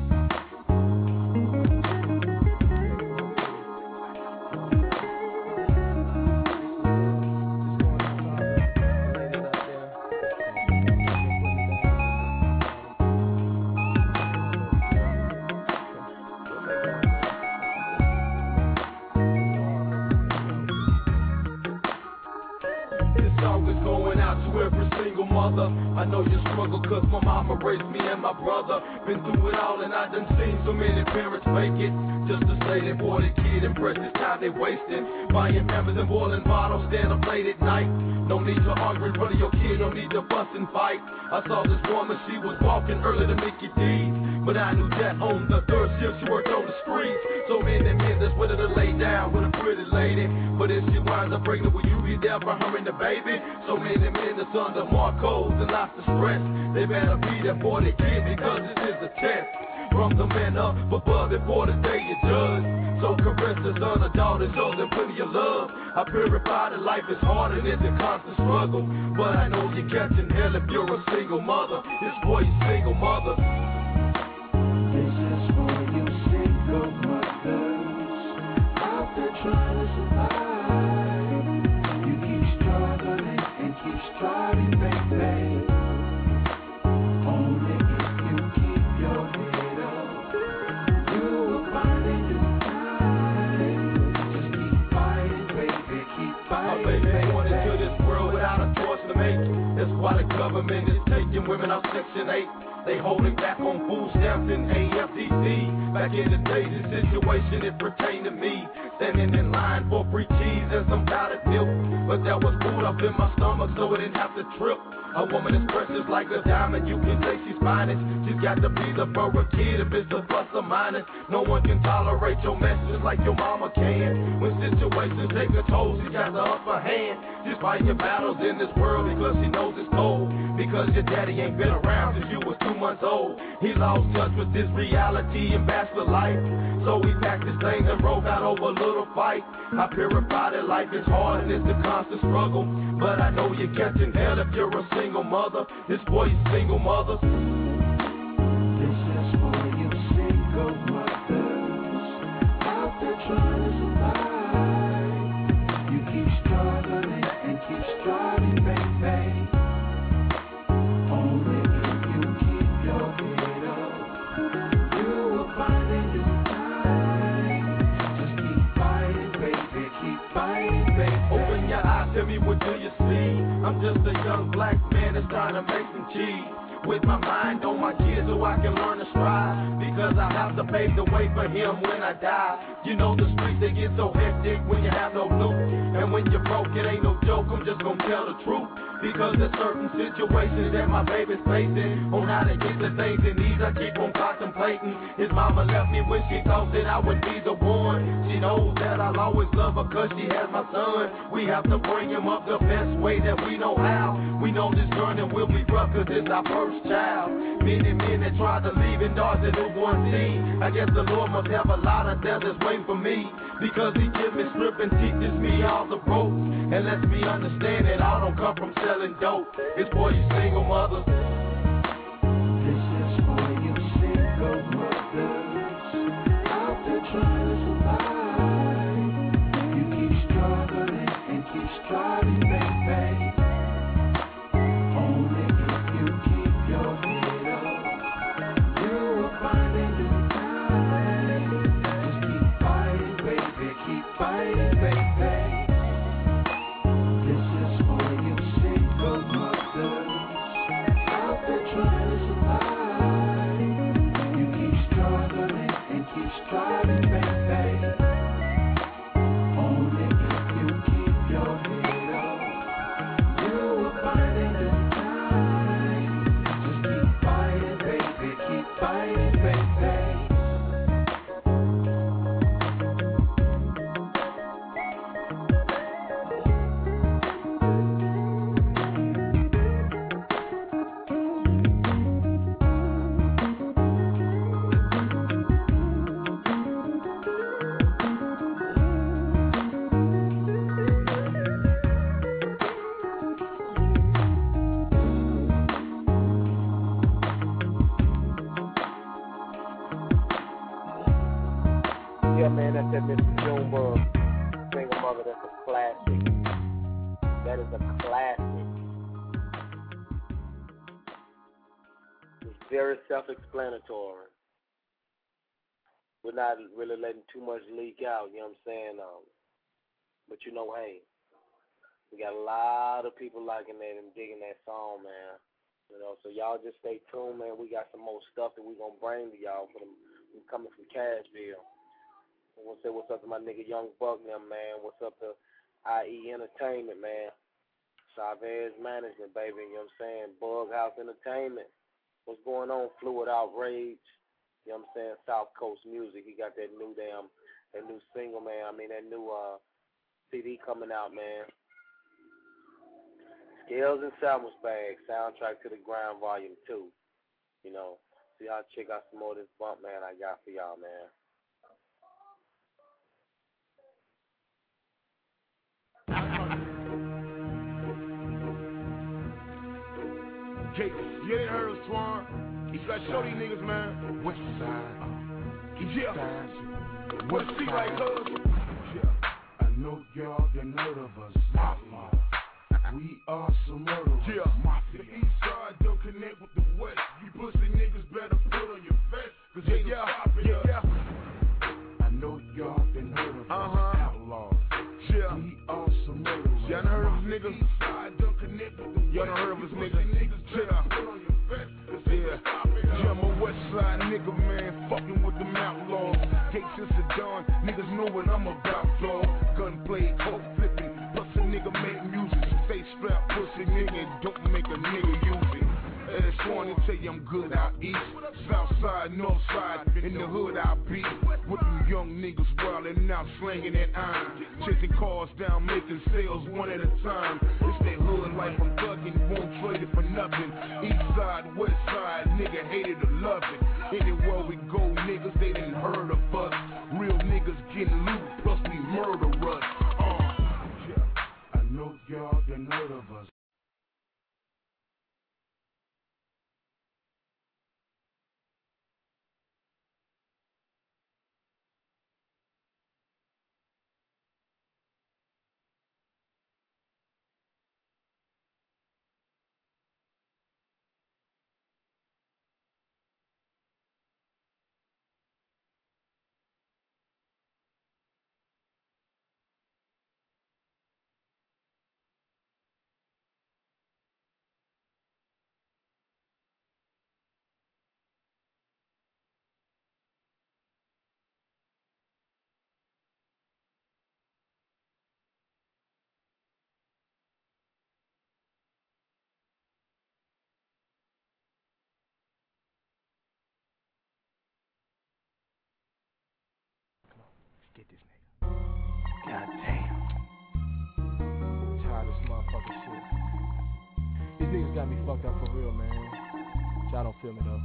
I know you struggle cause my mama raised me and my brother. Been through it all and I done seen so many parents make it. Just to say they bought a kid and precious time they wasting. Buying members and boiling bottles, stand up late at night. No need to argue in front of your kid, no need to fuss and fight. I saw this woman, she was walking early to Mickey D's. But I knew that on the third shift she worked on the streets. So many men that's ready to lay down with a pretty lady. But if she winds up pregnant, will you be there for her and the baby? So many men that's under Marcos and lots of stress. They better be there for their kid because this is a test. From the man up above before the day you judge. So caress the son or daughter, show them plenty of love. I purify that life is hard and it's a constant struggle. But I know you're catching hell if you're a single mother. This boy is single mother. This is for you single mothers out there trying to survive. You keep struggling and keep striving, baby. Only if you keep your head up, you will find a new time. Just keep fighting, baby, keep fighting, baby. Born into this world without a choice to make. That's why the government is taking women out Section 8. They holding back on food stamps and AFDC. Back in the day, this situation, it pertained to me. Standing in line for free cheese and some powdered milk. But that was food up in my stomach, so I didn't have to trip. A woman is precious like a diamond, you can say she's finest. She's got to be the for a kid if it's a plus or minus. No one can tolerate your messages like your mama can. When situations take a toll, she got the upper hand. She's fighting your battles in this world because she knows it's cold. Because your daddy ain't been around since you was 2 months old. He lost touch with this reality and bachelor life. So he packed his things and broke out over a little fight. I purify that life is hard and it's a constant struggle. But I know you're catching hell if you're a single mother. This boy's single mother. This is for you single mothers out there trying to survive. You keep struggling and keep striving, baby. Only if you keep your head up, you will find a new time. Just keep fighting, baby, keep fighting, baby. Open your eyes, tell me what do you see? I'm just a young black man that's trying to make some cheese. With my mind on my kids so I can learn to strive. Because I have to pave the way for him when I die. You know the streets, they get so hectic when you have no loot. And when you're broke, it ain't no joke, I'm just gonna tell the truth. Because there's certain situations that my baby's facing. On how to get the things he needs, I keep on contemplating. His mama left me when she thought that I would be the one. She knows that I'll always love her cause she has my son. We have to bring him up the best way that we know how. We know this journey will be rough cause it's our first first child. Many men that tried to leave and dodge the newborn scene. I guess the Lord must have a lot of deserts waiting for me, because he gives me script and teaches me all the ropes, and lets me understand that all don't come from selling dope. It's for you single mothers. This is for you single mothers out there trying to survive. You keep struggling and keep striving, baby. Only if you keep your head up, you will find a new time. Just keep fighting, baby, keep fighting, baby. This is for you single mothers out there trying to survive. You keep struggling and keep striving, baby. Only if you keep your head up, you will find a new time. Just keep fighting, baby, keep fighting, baby. Yeah, man, that's that Mr. Junebug, Single Mother. That's a classic. That is a classic. It's very self-explanatory. We're not really letting too much leak out, you know what I'm saying? But you know, hey, we got a lot of people liking that and digging that song, man. You know, so y'all just stay tuned, man. We got some more stuff that we're going to bring to y'all coming from Cashville. I want to say what's up to my nigga Young Buck now, man. What's up to IE Entertainment, man. Chavez Management, baby. You know what I'm saying? Bug House Entertainment. What's going on? Fluid Outrage. You know what I'm saying? South Coast Music. He got that new single, man. I mean, that new CD coming out, man. Scales and Sandwich Bag, Soundtrack to the Grind Volume 2. You know, so y'all check out some more of this bump, man, I got for y'all, man. You ain't heard of Swan. You gotta show these niggas, man. West side. Yeah. What it see like us? Yeah. I know y'all done heard of us. Mafia. We are some murderers. Yeah. Mafia. The east side don't connect with the west. You pussy niggas better put on your vest, cause they don't stop it us. I know y'all done heard of us. Outlaws. Yeah. We are some murderers. Y'all done heard of us niggas? The east side don't connect with the west. Y'all done heard of us niggas? Yeah. Put on your vest, cause they don't stop it us. Yeah, I'm a west side nigga, man, fucking with them outlaws. Gates is the dawn, niggas know what I'm about, dawg. Gunplay, coke flipping, plus a nigga make music. Stay strapped, pussy nigga, don't make a nigga use it. As Swan to tell you I'm good out east, south side, north side, in the hood I be. With them young niggas wildin' out, slanging that iron. Chasing cars down, making sales one at a time. It's that hood life, I'm thuggin', won't trade it for nothing. East side, west side, nigga hate it or love it. Anywhere we go, niggas, they done heard of us. Real niggas getting loot, plus we murder us. I know y'all done heard of us. Get this nigga. God damn. I'm tired of this motherfucking shit. These niggas got me fucked up for real, man. Y'all don't feel me though.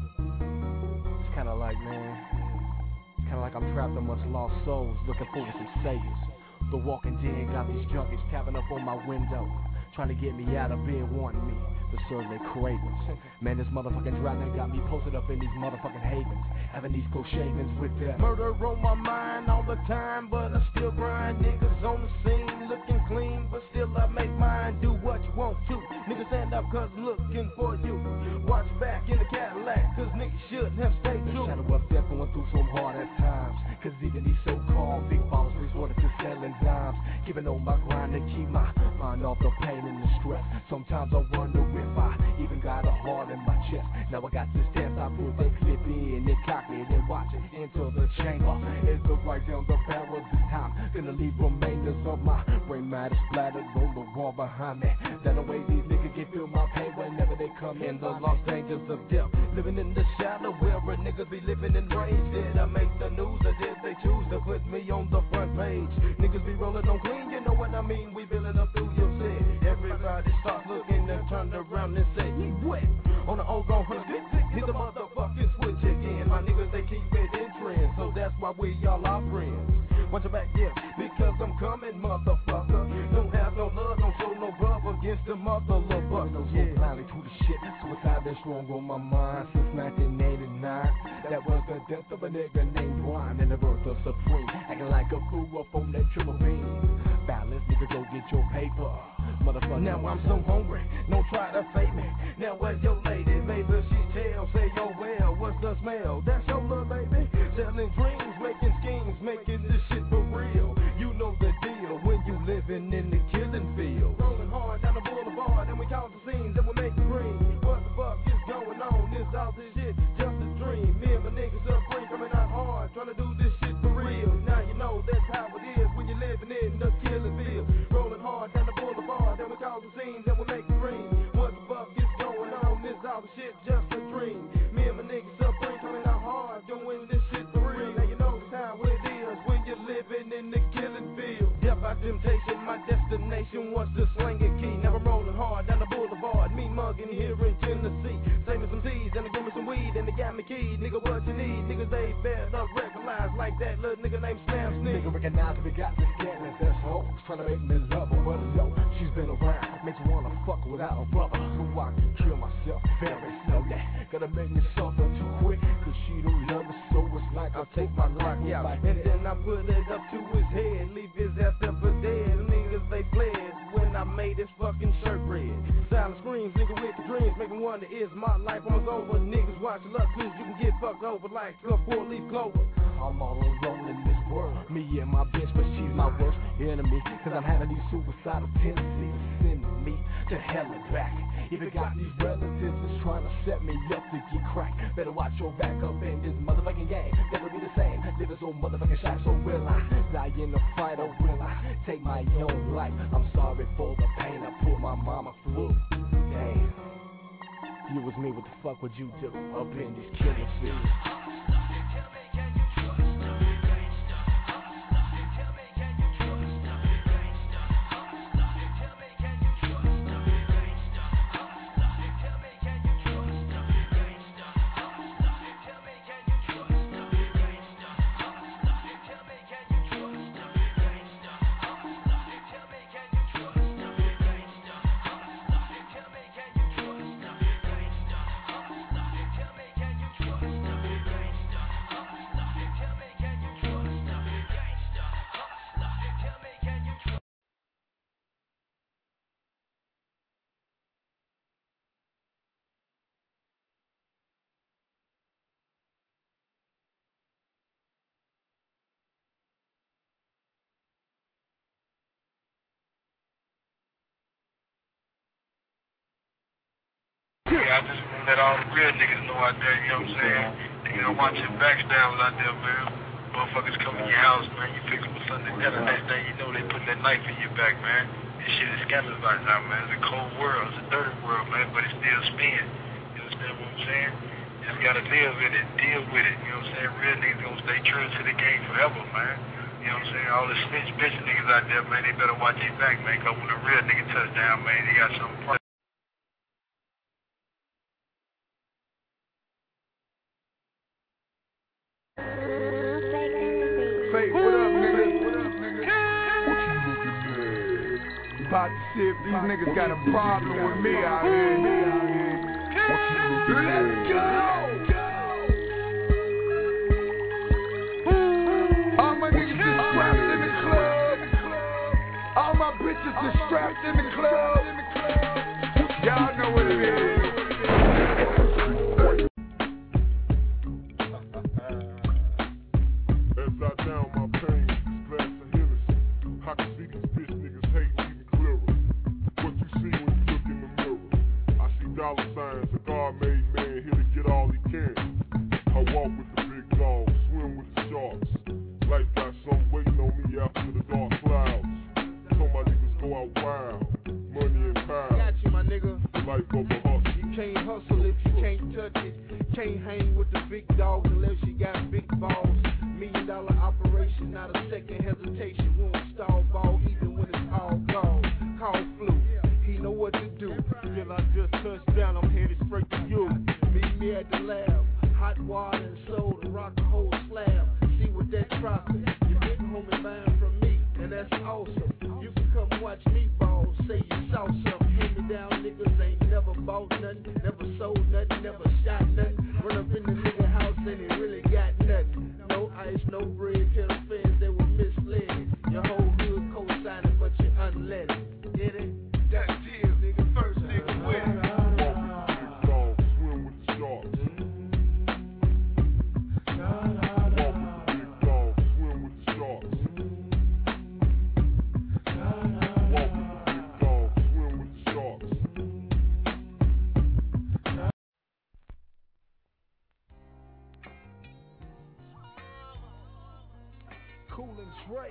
It's kinda like, man, it's kinda like I'm trapped amongst lost souls looking for some saviors. The Walking Dead got these junkies tapping up on my window, trying to get me out of bed, wanting me to serve their cravings. Man, this motherfucking dragon got me posted up in these motherfucking havens, having these co-shavings with that murder on my mind all the time, but I still grind. Niggas on the scene looking clean, but still I make mine. Do what you want to. Niggas stand up cause I'm looking for you. Watch back in the Cadillac cause niggas shouldn't have stayed true. Shadow up there going through some hard at times, cause even these so-called big ballers resorted to selling dimes. Giving on my grind to keep my mind off the pain and the stress. Sometimes I wonder if I even got a heart in my chest. Now I got this test, I put that clip in and cock it and watch it into the chamber. It's the right down the barrel this time. Gonna leave remainders of my brain matter splattered on the wall behind me. That the way these niggas can feel my pain whenever they come in. The lost dangers of death, living in the shadow where a nigga be living in rage. Did I make the news or did they choose to put me on the front page? Niggas be rolling on clean, you know what I mean? We building up through your set. Everybody start looking and turn around and say, "You wet?" On the old gon' hit the motherfucking switch again. My niggas, they keep it in trend, so that's why we all are friends. Watch your back, yeah, because I'm coming, motherfucker. Don't have no love, don't show no love against the motherfuckers. Yeah, blindly to the shit, suicide been strong on my mind since 1989. That was the death of a nigga named Rhyme and the birth of Supreme. Acting like a fool up on that triple beam. Balance, nigga, go get your paper. Motherfucker, now I'm so hungry, don't try to fake me. Now where's your lady? Maybe she's tail, say, yo, well, what's the smell? That's your little baby. Selling dreams, making schemes, making this shit for real. You know the deal when you living in the killing field. Rolling hard down the boulevard, and we count the scenes, and we make it green. What the fuck is going on? Is all this shit just a dream? Me and my niggas up free, coming out hard, trying to do this shit for real. Now you know that's how it is when you're living in the killing field. Rolling hard down the boulevard, and we count the scenes, and we make it green. What the fuck is going on? Is all the shit just a dream? Me and my niggas up free, coming out hard, doing this shit for real. Now you know that's how it is when you're living in the killing field. Death by temptation, my destination was the slinging key. Now I'm rolling hard down the boulevard, me mugging here in Tennessee. Saving some T's and they give me some weed and they got me keyed. Nigga, what you need? Niggas, they better recognize like that little nigga named Slam Sneak. Nigga recognize we got this scandalous that's hoes trying to make me love her, but no, she's been around, makes me wanna fuck without a rubber. So I can kill myself very slowly. Gotta make me suffer too quick, cause she don't love me, so it's like I take my rock out and then I put it up to his head, leave his ass up for dead. Niggas, they fled when I made his fucking shirt red. Silent screams, nigga with the dreams, make me wonder, is my life almost over? Niggas watch luck, cause you can get fucked over like a 4-leaf clover. I'm all alone in this world, me and my bitch, but she's my worst enemy. Cause I'm having these suicidal tendencies to send me to hell and back. Even got these relatives that's trying to set me up to get cracked. Better watch your back up in this motherfucking game. Never be the same, living so motherfucking shy. So will I die in the fight or will I take my own life? I'm sorry for the pain I put my mama through. Damn, you was me, what the fuck would you do up in this killing field? I just want to let all the real niggas know out there, you know what I'm saying? Niggas don't watch your backstabbers out there, man. Motherfuckers come in your house, man. You fix them with something together. Next thing you know, they put that knife in your back, man. This shit is scandalous right now, man. It's a cold world. It's a dirty world, man. But it still spins. You understand what I'm saying? You just gotta live in it, deal with it. You know what I'm saying? Real niggas gonna stay true to the game forever, man. You know what I'm saying? All the snitch bitch niggas out there, man, they better watch their back, man. Cause when a real nigga touch down, man, they got something. Fake, what up, nigga? About to see if these niggas got a problem with me out here. Let's go! All my niggas is strapped in the club. All my bitches is strapped in the club. Y'all know what it is. As I down my pain, glass of Hennessy, I can see these bitch niggas hating even clearer. What you see when you look in the mirror? I see dollar signs, a God-made man here to get all he can. I walk with the big dogs, swim with the sharks. Life got some waiting on me after the dark clouds. So my niggas go out wild, money and power. Got you, my nigga. Life of a hustle. You can't hustle if you can't touch it. Can't hang with the big dogs unless you got big balls. $1 million operation, not a second hesitation. Won't stall ball even when it's all gone. Call flu, he know what to do. Till I just touched down, I'm headed straight to you. Meet me at the lab, hot water and soda, rock a whole slab. See what that profit. You big homie buying from me, and that's awesome. You can come watch me ball, say you saw something. Hand me down niggas ain't never bought nothing, never sold nothing, never shot nothing. Run up in the nigga house and he really got nothing. No ice, no bread, tell the fans they were misled. Your whole hood co-signing, but you unleaded. Get it? That's it, nigga. First nigga with it. Walk with the big dogs, swim with the sharks. Walk with the big dogs, swim with the sharks. Walk with the big dogs, swim with the sharks. Cool and Dre.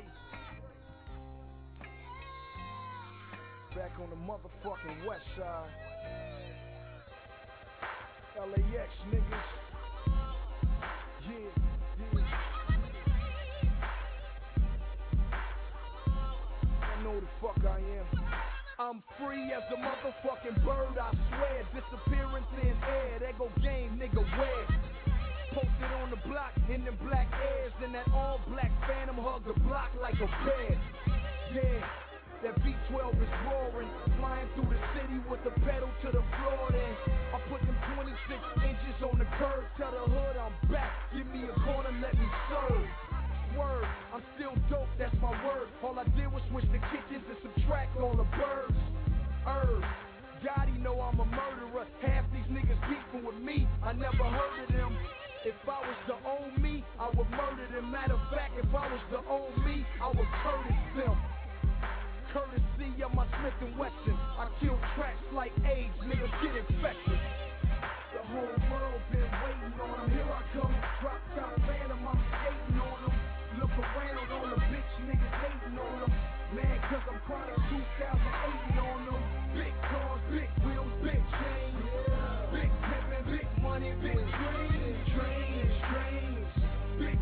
Back on the motherfucking west side. LAX niggas. Yeah. I know the fuck I am. I'm free as a motherfucking bird, I swear. Disappearance in air, there go game, nigga, where? Posted on the block in them black airs, and that all black phantom hug the block like a bear. Yeah, that V12 is roaring, flying through the city with the pedal to the floor. Then I put them 26 inches on the curb, tell the hood I'm back, give me a corner, let me serve. Word, I'm still dope, that's my word. All I did was switch the kitchens and subtract all the birds. Gotti know I'm a murderer. Half these niggas beefing with me, I never heard of them. If I was to own me, I would murder them. Matter of fact, if I was to own me, I would Curtis them. Courtesy of my Smith & Wesson, I kill tracks like AIDS, niggas get infected. The whole world been waiting on them. Here I come, drop top phantom, I'm skating on them. Look around, all the bitch niggas hating on them. Man, cause I'm chronic 2008 on them. Big cars, big wheels, big chains. Big pimpin', big money, big dreams. Big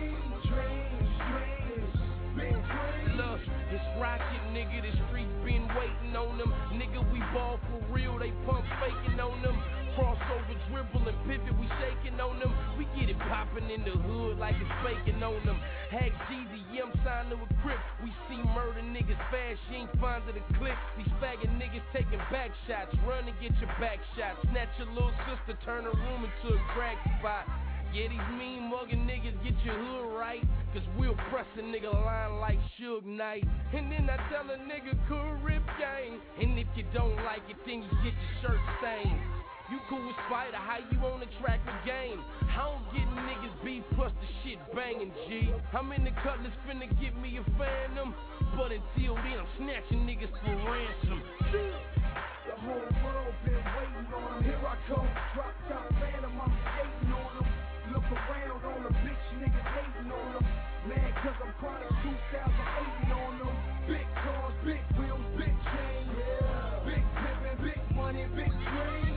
trains. Look, this rocket nigga, the streets been waiting on them. Nigga, we ball for real, they pump faking on them. Crossover, dribble and pivot, we shaking on them. We get it poppin' in the hood like it's baking on them. Hack Jeezy, yeah, I'm signed to a grip. We see murder niggas fast, she ain't fond of the clip. These faggot niggas taking back shots. Run and get your back shot. Snatch your little sister, turn her room into a crack spot. Yeah, these mean muggin' niggas get your hood right, cause we'll press a nigga line like Suge Knight. And then I tell a nigga, cool rip gang. And if you don't like it, then you get your shirt stained. You cool with Spider, how you on the track with game? I don't get niggas beef plus the shit banging, G. I'm in the Cutlass finna get me a Phantom, but until then I'm snatching niggas for ransom. The whole world been waiting on them. Here I come, drop top phantom, I'm skating on them. Look around, all the bitch niggas hating on them. Man, cause I'm chronic 2008 on them. Big cars, big wheels, big chains. Big pimpin', big money, big dreams.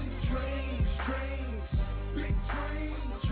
Big trains.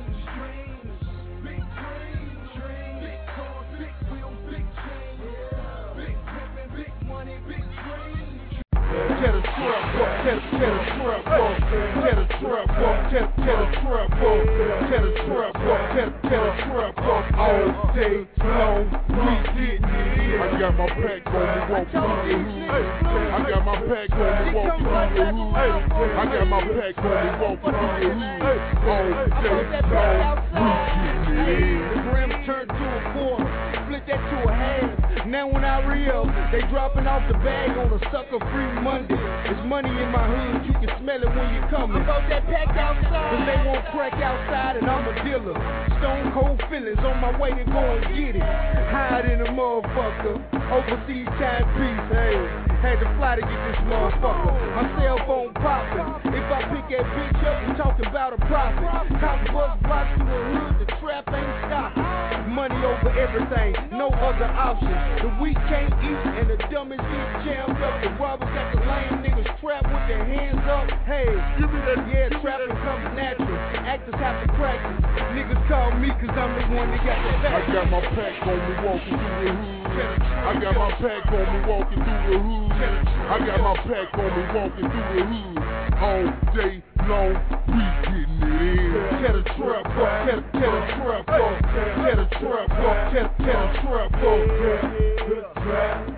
Big cars, big wheels, big chains. Big pimpin', big money, big dreams. Tell the truck, Tell the trap up, tell the trap up, tell the trap up, tell the trap up. All day long, we getting it in. I got my pack on me walking through the hood. I got my pack on me walking through the hood. I got my pack on me walking through the hood. All day long, we getting it in. The gram turned to a quarter, split that to a half. Now when I re-up, they dropping off the bag on a sucker-free Monday. There's money in my hood, you can smell it when you coming. About that pack outside, cause they won't crack outside and I'm a dealer. Stone cold feelings on my way to go and get it. Hide in a motherfucker, overseas timepiece, hey. Had to fly to get this motherfucker. My cell phone popping. If I pick that bitch up, we talking about a profit. Cop bus blocks through the hood, the trap ain't stopping. Money over everything, no other option. The weak can't eat and the dumbest get jammed up. The robbers got the lame niggas trapped with their hands up. Hey, give me that. Yeah, trapping comes natural. Actors have to practice. Niggas call me cause I'm the one that got the pack. I got my pack on me walking through the hood. I got my pack on me walking through the hood. I got my pack on me walking through the hood. All day long, we getting it in. Tell the trap up, tell the trap up, tell the trap up, tell the trap up.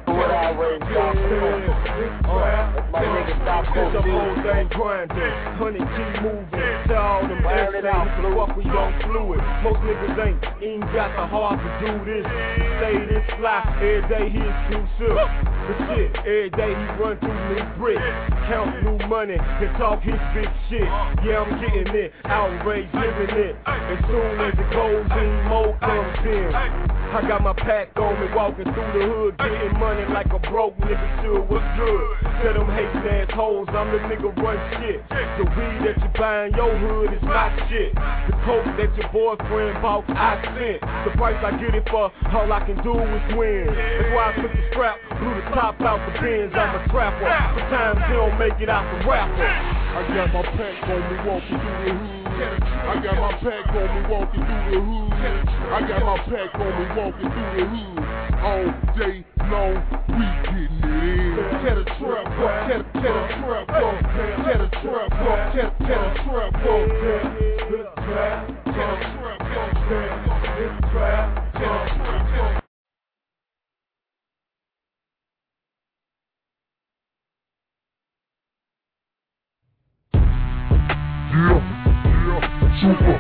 My nigga stop the whole thing grinding, honey keep moving. Tell all them essays, fuck we don't fluid. Most niggas ain't got the heart to do this. Say this fly, every day he exclusive. But shit, every day he run through new bricks, count new money, and talk his big shit. Yeah, I'm getting it, outrage, living it. As soon as it goes in, more comes in. I got my pack on me, walking through the hood, getting money like a broke nigga should. What's good? Tell them hating assholes, I'm the nigga run shit. The weed that you buy in your hood is my shit. The coke that your boyfriend bought, I sent. The price I get it for, all I can do is win. That's why I took the strap, blew the top out the bins. I'm a trapper. Sometimes you don't make it out the rapper. I got my pack on me walking through the hood. I got my pack on me walking through the hood. I got my pack on me walking through the hood. All day long, we getting it in. Tell the trap up, tell the trap up, tell the trap up, tell the trap up. Tell the trap up, tell the trap up. Super.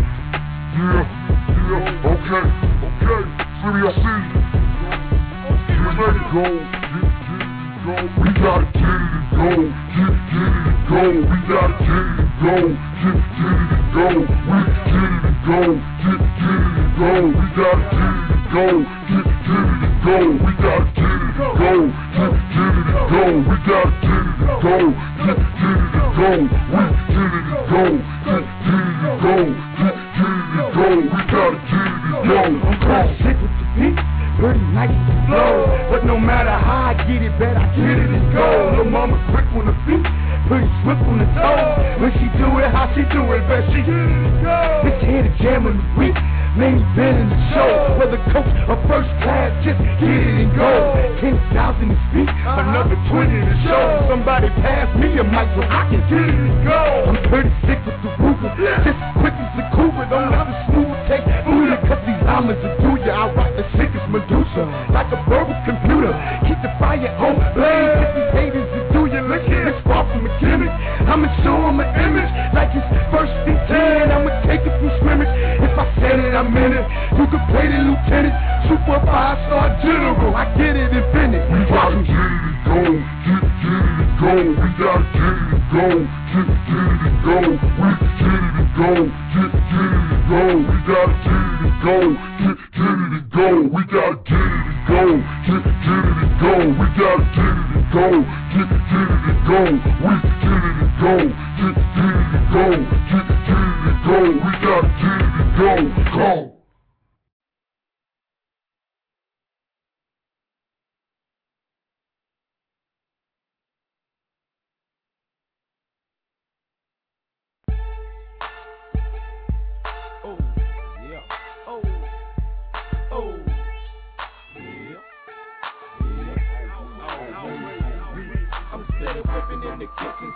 Yeah, okay. City, I see you. Get ready, go. We gotta get it and go. Get it and go. We gotta get it and go. Get it and go. We get it and go. Get it and go. We gotta get it and go. Get it and go. We gotta get it and go. Get it and go. We gotta get it and go. Get it and go. We get it and go. Get it and go. Get it and go. We gotta get it and go. I'm kinda sick with the beat, pretty nice with the flow. But no matter how I get it, bet I get it and go. Lil' mama quick on the feet, pretty swift on the toes. When she do it, how she do it, bet she get it and go. Bitch here to jam in the week, main event in the show. Whether coach or first class, just get it and go. 10,000 to speak, another 20 to show. Somebody pass me a mic so I can get it and go. I'm pretty sick with the Ruger, just quick as the Cougar. Don't let the smooth take Buddha, cause these diamonds are do ya. I rock the sickest Medusa, like a verbal computer. Keep the fire on blaze, if these haters to do ya. Look here, it's far from a gimmick. I'ma show them an image, like it's first and 10. I'ma take it from scrimmage, if I said it, I meant it. You can play the lieutenant, super 5-star general. I get it and finish. We gotta get it and go. Get it and go. We gotta get it and go. Get it and go. We get it and go. Get it and go. We gotta get it and go. Get it and go. We gotta get it and go. Get it and go. We gotta get it and go. Get it and go. We get it and go. Get it and go. Get it and go. We gotta get it and go. Go.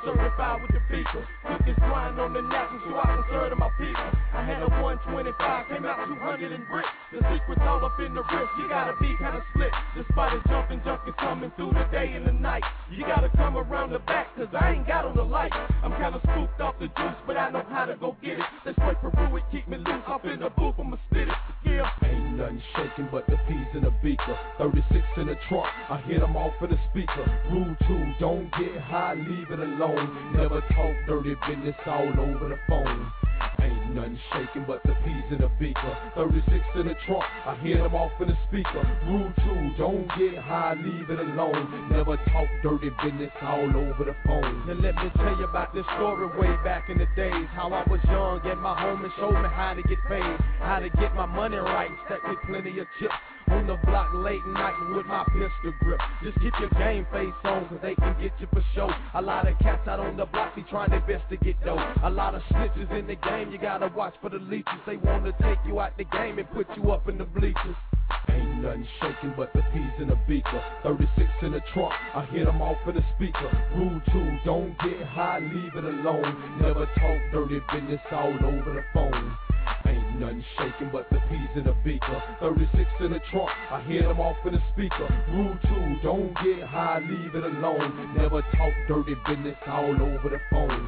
certified with the beaker. Took this grind on the natural so I can serve to my people. I had a 125, came out 200 in bricks. The secret's all up in the wrist, you gotta be kinda slick. The spot is jumping, junkies coming through the day and the night. You gotta come around the back, cause I ain't got on the light. I'm kinda spooked off the juice, but I know how to go get it. Let's wait for Peru, it keep me loose. Off in the booth, I'ma spit it. Yeah. Ain't nothing shaking but the peas in a beaker. 36 in the trunk, I hit them off for the speaker. Rule 2, don't get high, leave it alone. Never talk dirty business all over the phone. Ain't nothing shaking but the peas in a beaker. 36 in the trunk, I hit them off in the speaker. Rule 2, don't get high, leave it alone. Never talk dirty business all over the phone. Now let me tell you about this story way back in the days. How I was young and my homie showed me how to get paid. How to get my money right, stack me plenty of chips. On the block late night with my pistol grip. Just keep your game face on, cause they can get you for show. A lot of cats out on the block be trying their best to get dough. A lot of snitches in the game, you gotta watch for the leeches. They wanna take you out the game and put you up in the bleachers. Ain't nothing shaking but the peas in a beaker. 36 in the trunk, I hit them off in the speaker. Rule 2, don't get high, leave it alone. Never talk dirty business all over the phone. Ain't nothing shaking but the peas in a beaker. 36 in the trunk, I hit them off in the speaker. Rule 2, don't get high, leave it alone. Never talk dirty business all over the phone.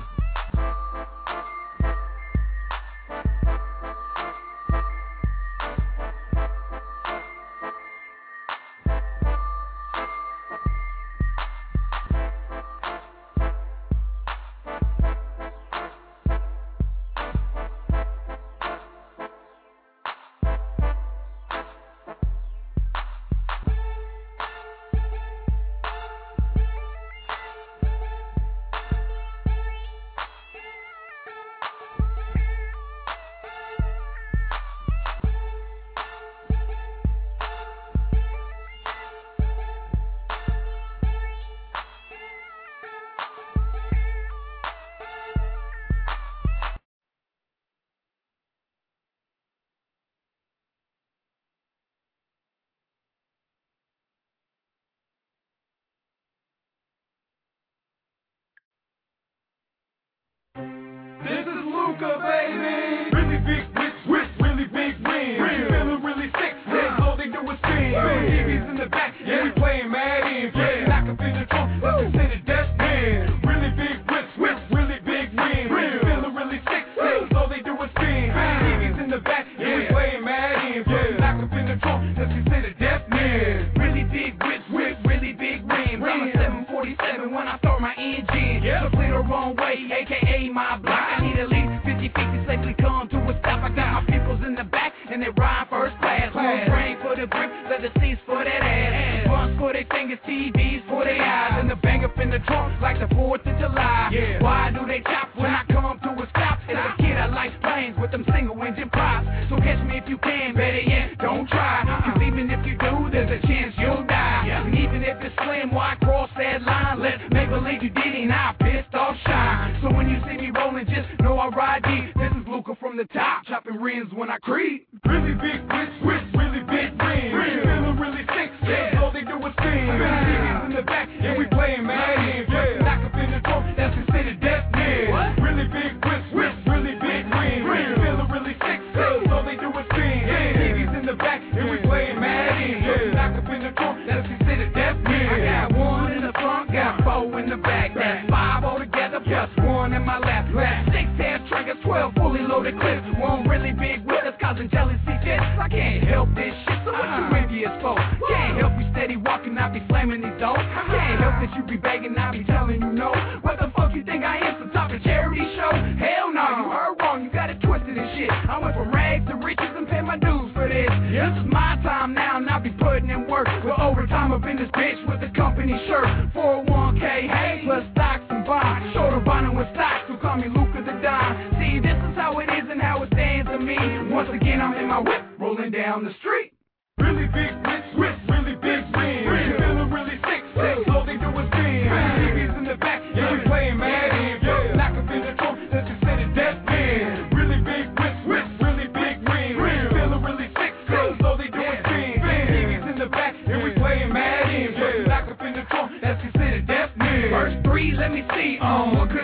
This is Luca, baby. Really big wrist, really big win. Feeling really sick, all they do is spin. TVs in the back, yeah, we playing mad in. Knock up in the trunk, let's consider death man. Really big wrist, really big win. Feeling really sick, all they do is spin. TVs in the back, yeah, we playing mad in. Knock up in the trunk, let's consider death man. Really big wrist, really big win. I'm a 747 when I start my engine. So play the wrong way, aka my block. I need at least 50 feet to safely come to a stop. I got my peoples in the back and they ride first class. One brain for the grip, leather seats for that ass. Buns for their fingers, TVs for their eyes. And the bang up in the trunk like the 4th of July. Why do they chop when I come to a stop? As a kid I like planes with them single engine props. So catch me if you can, better yet, don't try. Cause even if you do, there's a chance you'll die. And even if it's slim, why cross that line? Let me believe you did it, now pissed off shine. So when you see me rolling, just know I ride deep. This is Luca from the top, chopping rims when I creep. Really big wrist, really big rims. Feeling really sick, all they do is spin. TVs in the back, yeah, we playing mad in. Knock up in the trunk, that's considered death man. Really big wrist, really big rims. Feeling really sick, all they do is spin. TVs in the back, yeah, we playing mad in. Knock up in the trunk, that's considered death man. I got one in the front, got 4 in the back. That's 5 altogether, plus 1 in my lap. 6 hair triggers, 12 fully loaded clips. One really big whip that's causing jealousy fits. I can't help this shit, so what you envious for? Can't help you steady walking, I be slamming these doors. Can't help that you be begging, I be telling you no. What the fuck you think I am, some type of charity show? Hell no, you heard wrong, you got it twisted and shit. I went from rags to riches and pay my dues for this. This is my time now, and I be putting in work. With overtime up in this bitch with the company shirt. 401k, hey, plus stocks and bonds. Shoulder bonding with stocks, who call me Luca the Don. See, this is how it is and how it stands to me. Once again, I'm in my whip, rolling down the street. Really big wrist, really big win. Feeling really sick, all they do is spin. TVs in the back, yeah, we playing mad in. Knock up in the trunk, that's considered death man. Really big wrist, really big win. Feeling really sick, all they do is spin. TVs in the back, yeah, we playing mad in. Knock up in the trunk, that's considered death man. Verse 3, let me see, what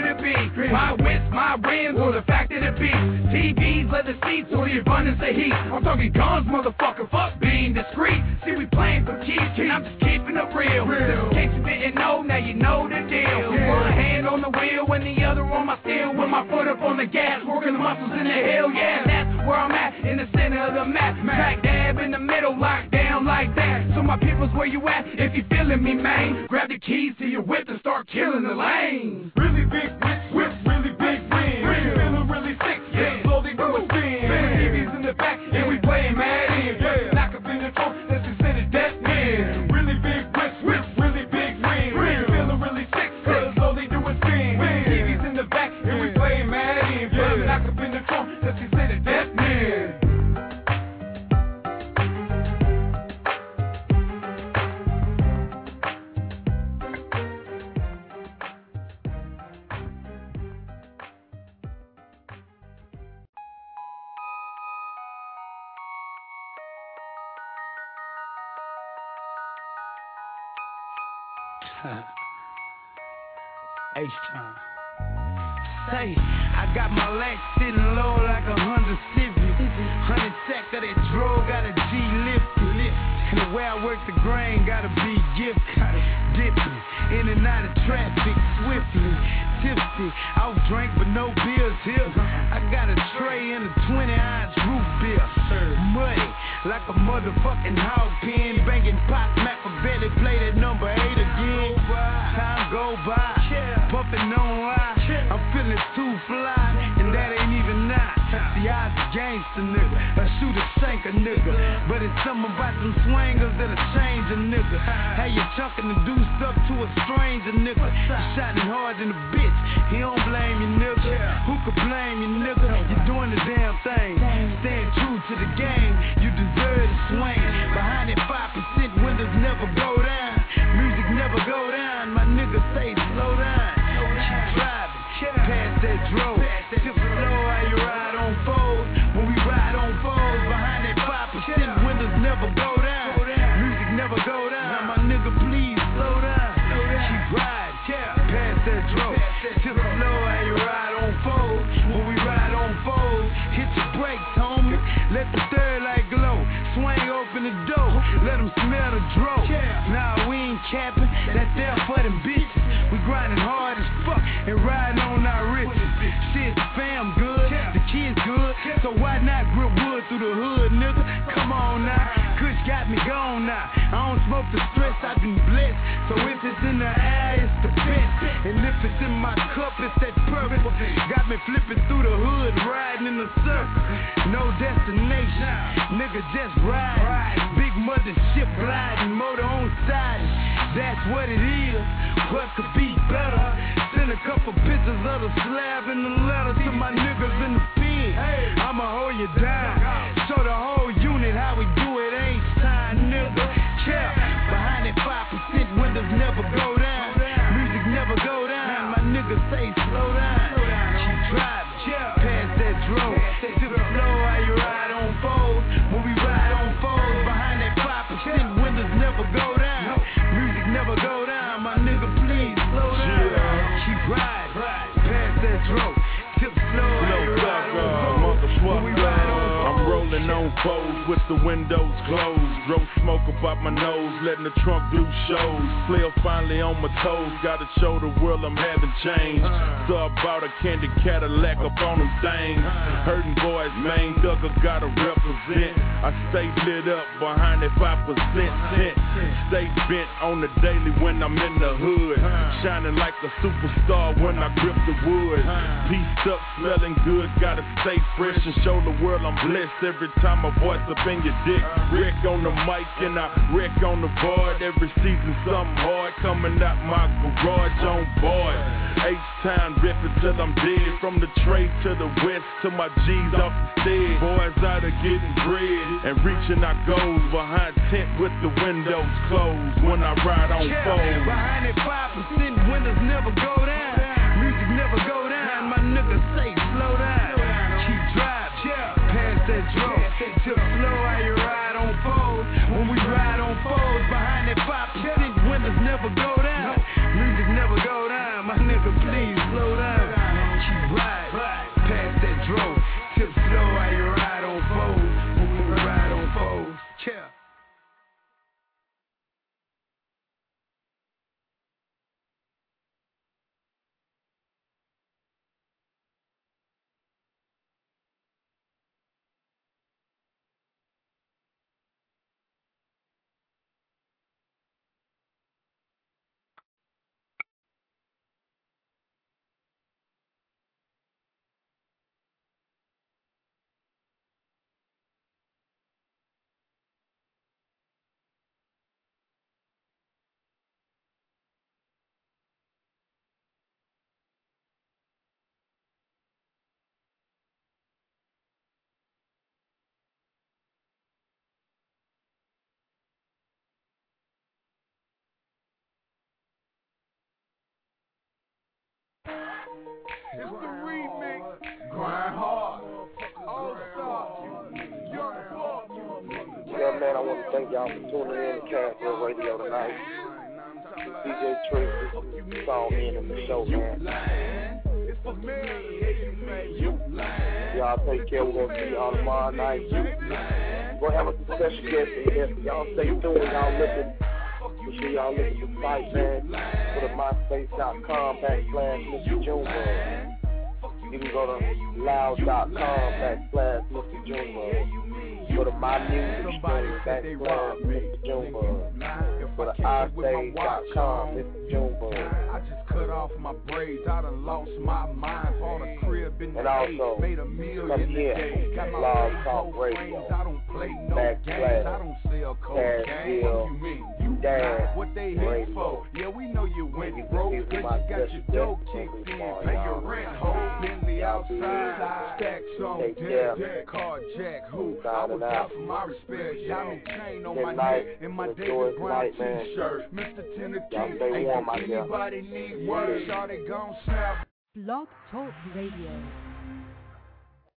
my rims or the fact that it beats. TVs, leather seats, or the abundance of heat. I'm talking guns, motherfucker, fuck being discreet. See, we playing for keeps, and I'm just keeping it real. In case you didn't know, now you know the deal. One hand on the wheel and the other on my steel, with my foot up on the gas, working the muscles in the hill. Yeah, that's where I'm at, in the center of the map. Smack dab in the middle, locked down like that. So my people's where you at, if you feeling me, man. Grab the keys to your whip and start killing the lanes. Really big whips, really big rims. Feeling really sick, yeah. Slowly do a spin. TVs in the back, and we playing mad in. Yeah. Knock up in the trunk, that's considered death men. Really big whips, really big rims. Feeling really sick, cause slowly do a spin. TVs in the back, and we playing mad in. Yeah. Knock up in the trunk, that's considered death men. H-time. Say, I got my legs sitting low like a Honda Civic. 100 sack of that drove, got a G lifted. And the way I work the grain, gotta be gifted. Dipping in and out of traffic swiftly. Tipsy, out drink but no beers here. I got a tray and a 20-ounce root beer. Muddy, like a motherfucking hog pen. Banging pot, Machiavelli, play that number 8 again. Time go by, bumping on line. I'm feeling too fly, and that ain't even not. See, I was a gangster nigga, a shooter sank a nigga. But it's something about them swangers that'll change a nigga. How you chunking the deuce up to a stranger nigga. You shining hard in the bitch, he don't blame you nigga. Who could blame you nigga? You're doing the damn thing, staying true to the game. You deserve to swing. Behind that 5% windows never go down. Music never go down, my nigga say slow down. Keep driving, past that drove. Tip slow how you ride on foes. When we ride on foes, behind that 5% windows never go down. Music never go down, my nigga please slow down. Keep riding, past that drove. Tip slow how you ride on foes. When we ride on foes, hit your brakes, homie. Let the third light glow. Swing open the door, let them smell the dro. Nah, we ain't capping, that's there for them bitches. We grinding hard as fuck and riding on our riches. Shit, fam good, the kids good, so why not grip wood through the hood, nigga? Come on now, Kush got me gone now. I don't smoke the stress, I be blessed. So if it's in the air, it's the best. And if it's in my cup, it's that purpose. Got me flipping through the hood, riding in the circle. No destination, nigga just ride. Big mothership gliding, motor on side. That's what it is. What could be better? Send a couple pictures of the slab in the letter to my niggas in the pen. I'ma hold you down. Show the whole unit how we do it. Ain't time, nigga. Yeah. Behind that 5% windows never go down. Music never go down. My nigga say slow down. Keep driving, past that drove. Tip slow how you ride on foes. When we ride on foes, behind that 5% windows never go down. Music never go down. My nigga please slow down. Keep riding, past that drove. Tip slow how you ride on foes. When we ride on foes. I'm rolling on foes with the windows closed. Throw smoke about my nose, letting the trunk do shows. Flail finally on my toes, gotta show the world I'm having change. So I bought a candy Cadillac up on them things. Hurting boys, main thugger gotta represent. I stay lit up behind that 5% tent. Stay bent on the daily when I'm in the hood. Shining like a superstar when I grip the wood. Pieced up, smelling good, gotta stay fresh and show the world I'm blessed. Every time my voice up in your dick, wreck on the mic and I wreck on the board. Every season something hard coming out my garage on board. H-time ripping till I'm dead. From the trade to the west to my G's off the stead. Boys out of getting bread and reaching our goals. Behind tent with the windows closed when I ride on foes. Behind that 5% windows never go down. Music never go down. My nigga say slow down. Keep driving, past that drove. Tip slow how you ride on foes. When we ride on foes, behind that 5% windows never go down. Music never go down. My nigga please slow down. Keep riding, Pass that dro. Tip slow while you ride on foes. Ride on foes. Yeah. It's the remix. Grind hard. Yeah, man, I want to thank y'all for tuning in to Cashville Radio tonight. DJ Tracy, song in the show, man. Y'all take care. We're going to see y'all tomorrow night. We're going to have a special guest in here. Y'all stay tuned. Y'all listen. Make sure y'all look at the site, man. Go to myspace.com/Mr. Junebug. You can go to loud.com/Mr. Junebug. Go to mymusicstream/Mr. Junebug. Go to iStage.com, Mr. Junebug. I just cut off my braids. I done lost my mind. Bought a crib in the and also, made $1 million come a here, day. Got my Blog Talk Radio. I don't play no games. I don't sell cocaine. Cashville, You mean you Dad what they hate Radio. for? Yeah, we know you went You broke, can but you see my got your special dough guest kicked in. tomorrow, Pay y'all. your rent, whole Bentley outside, stacks on Take care. deck, car jack, who? I Signing was out. out for my respect. Diamond chain on Good my night. neck and my Enjoy David the Brown night, man. t-shirt. Mr. Tennessee, Y'all stay warm out there. anybody need words? Shawty gon' snap. Blog Talk Radio.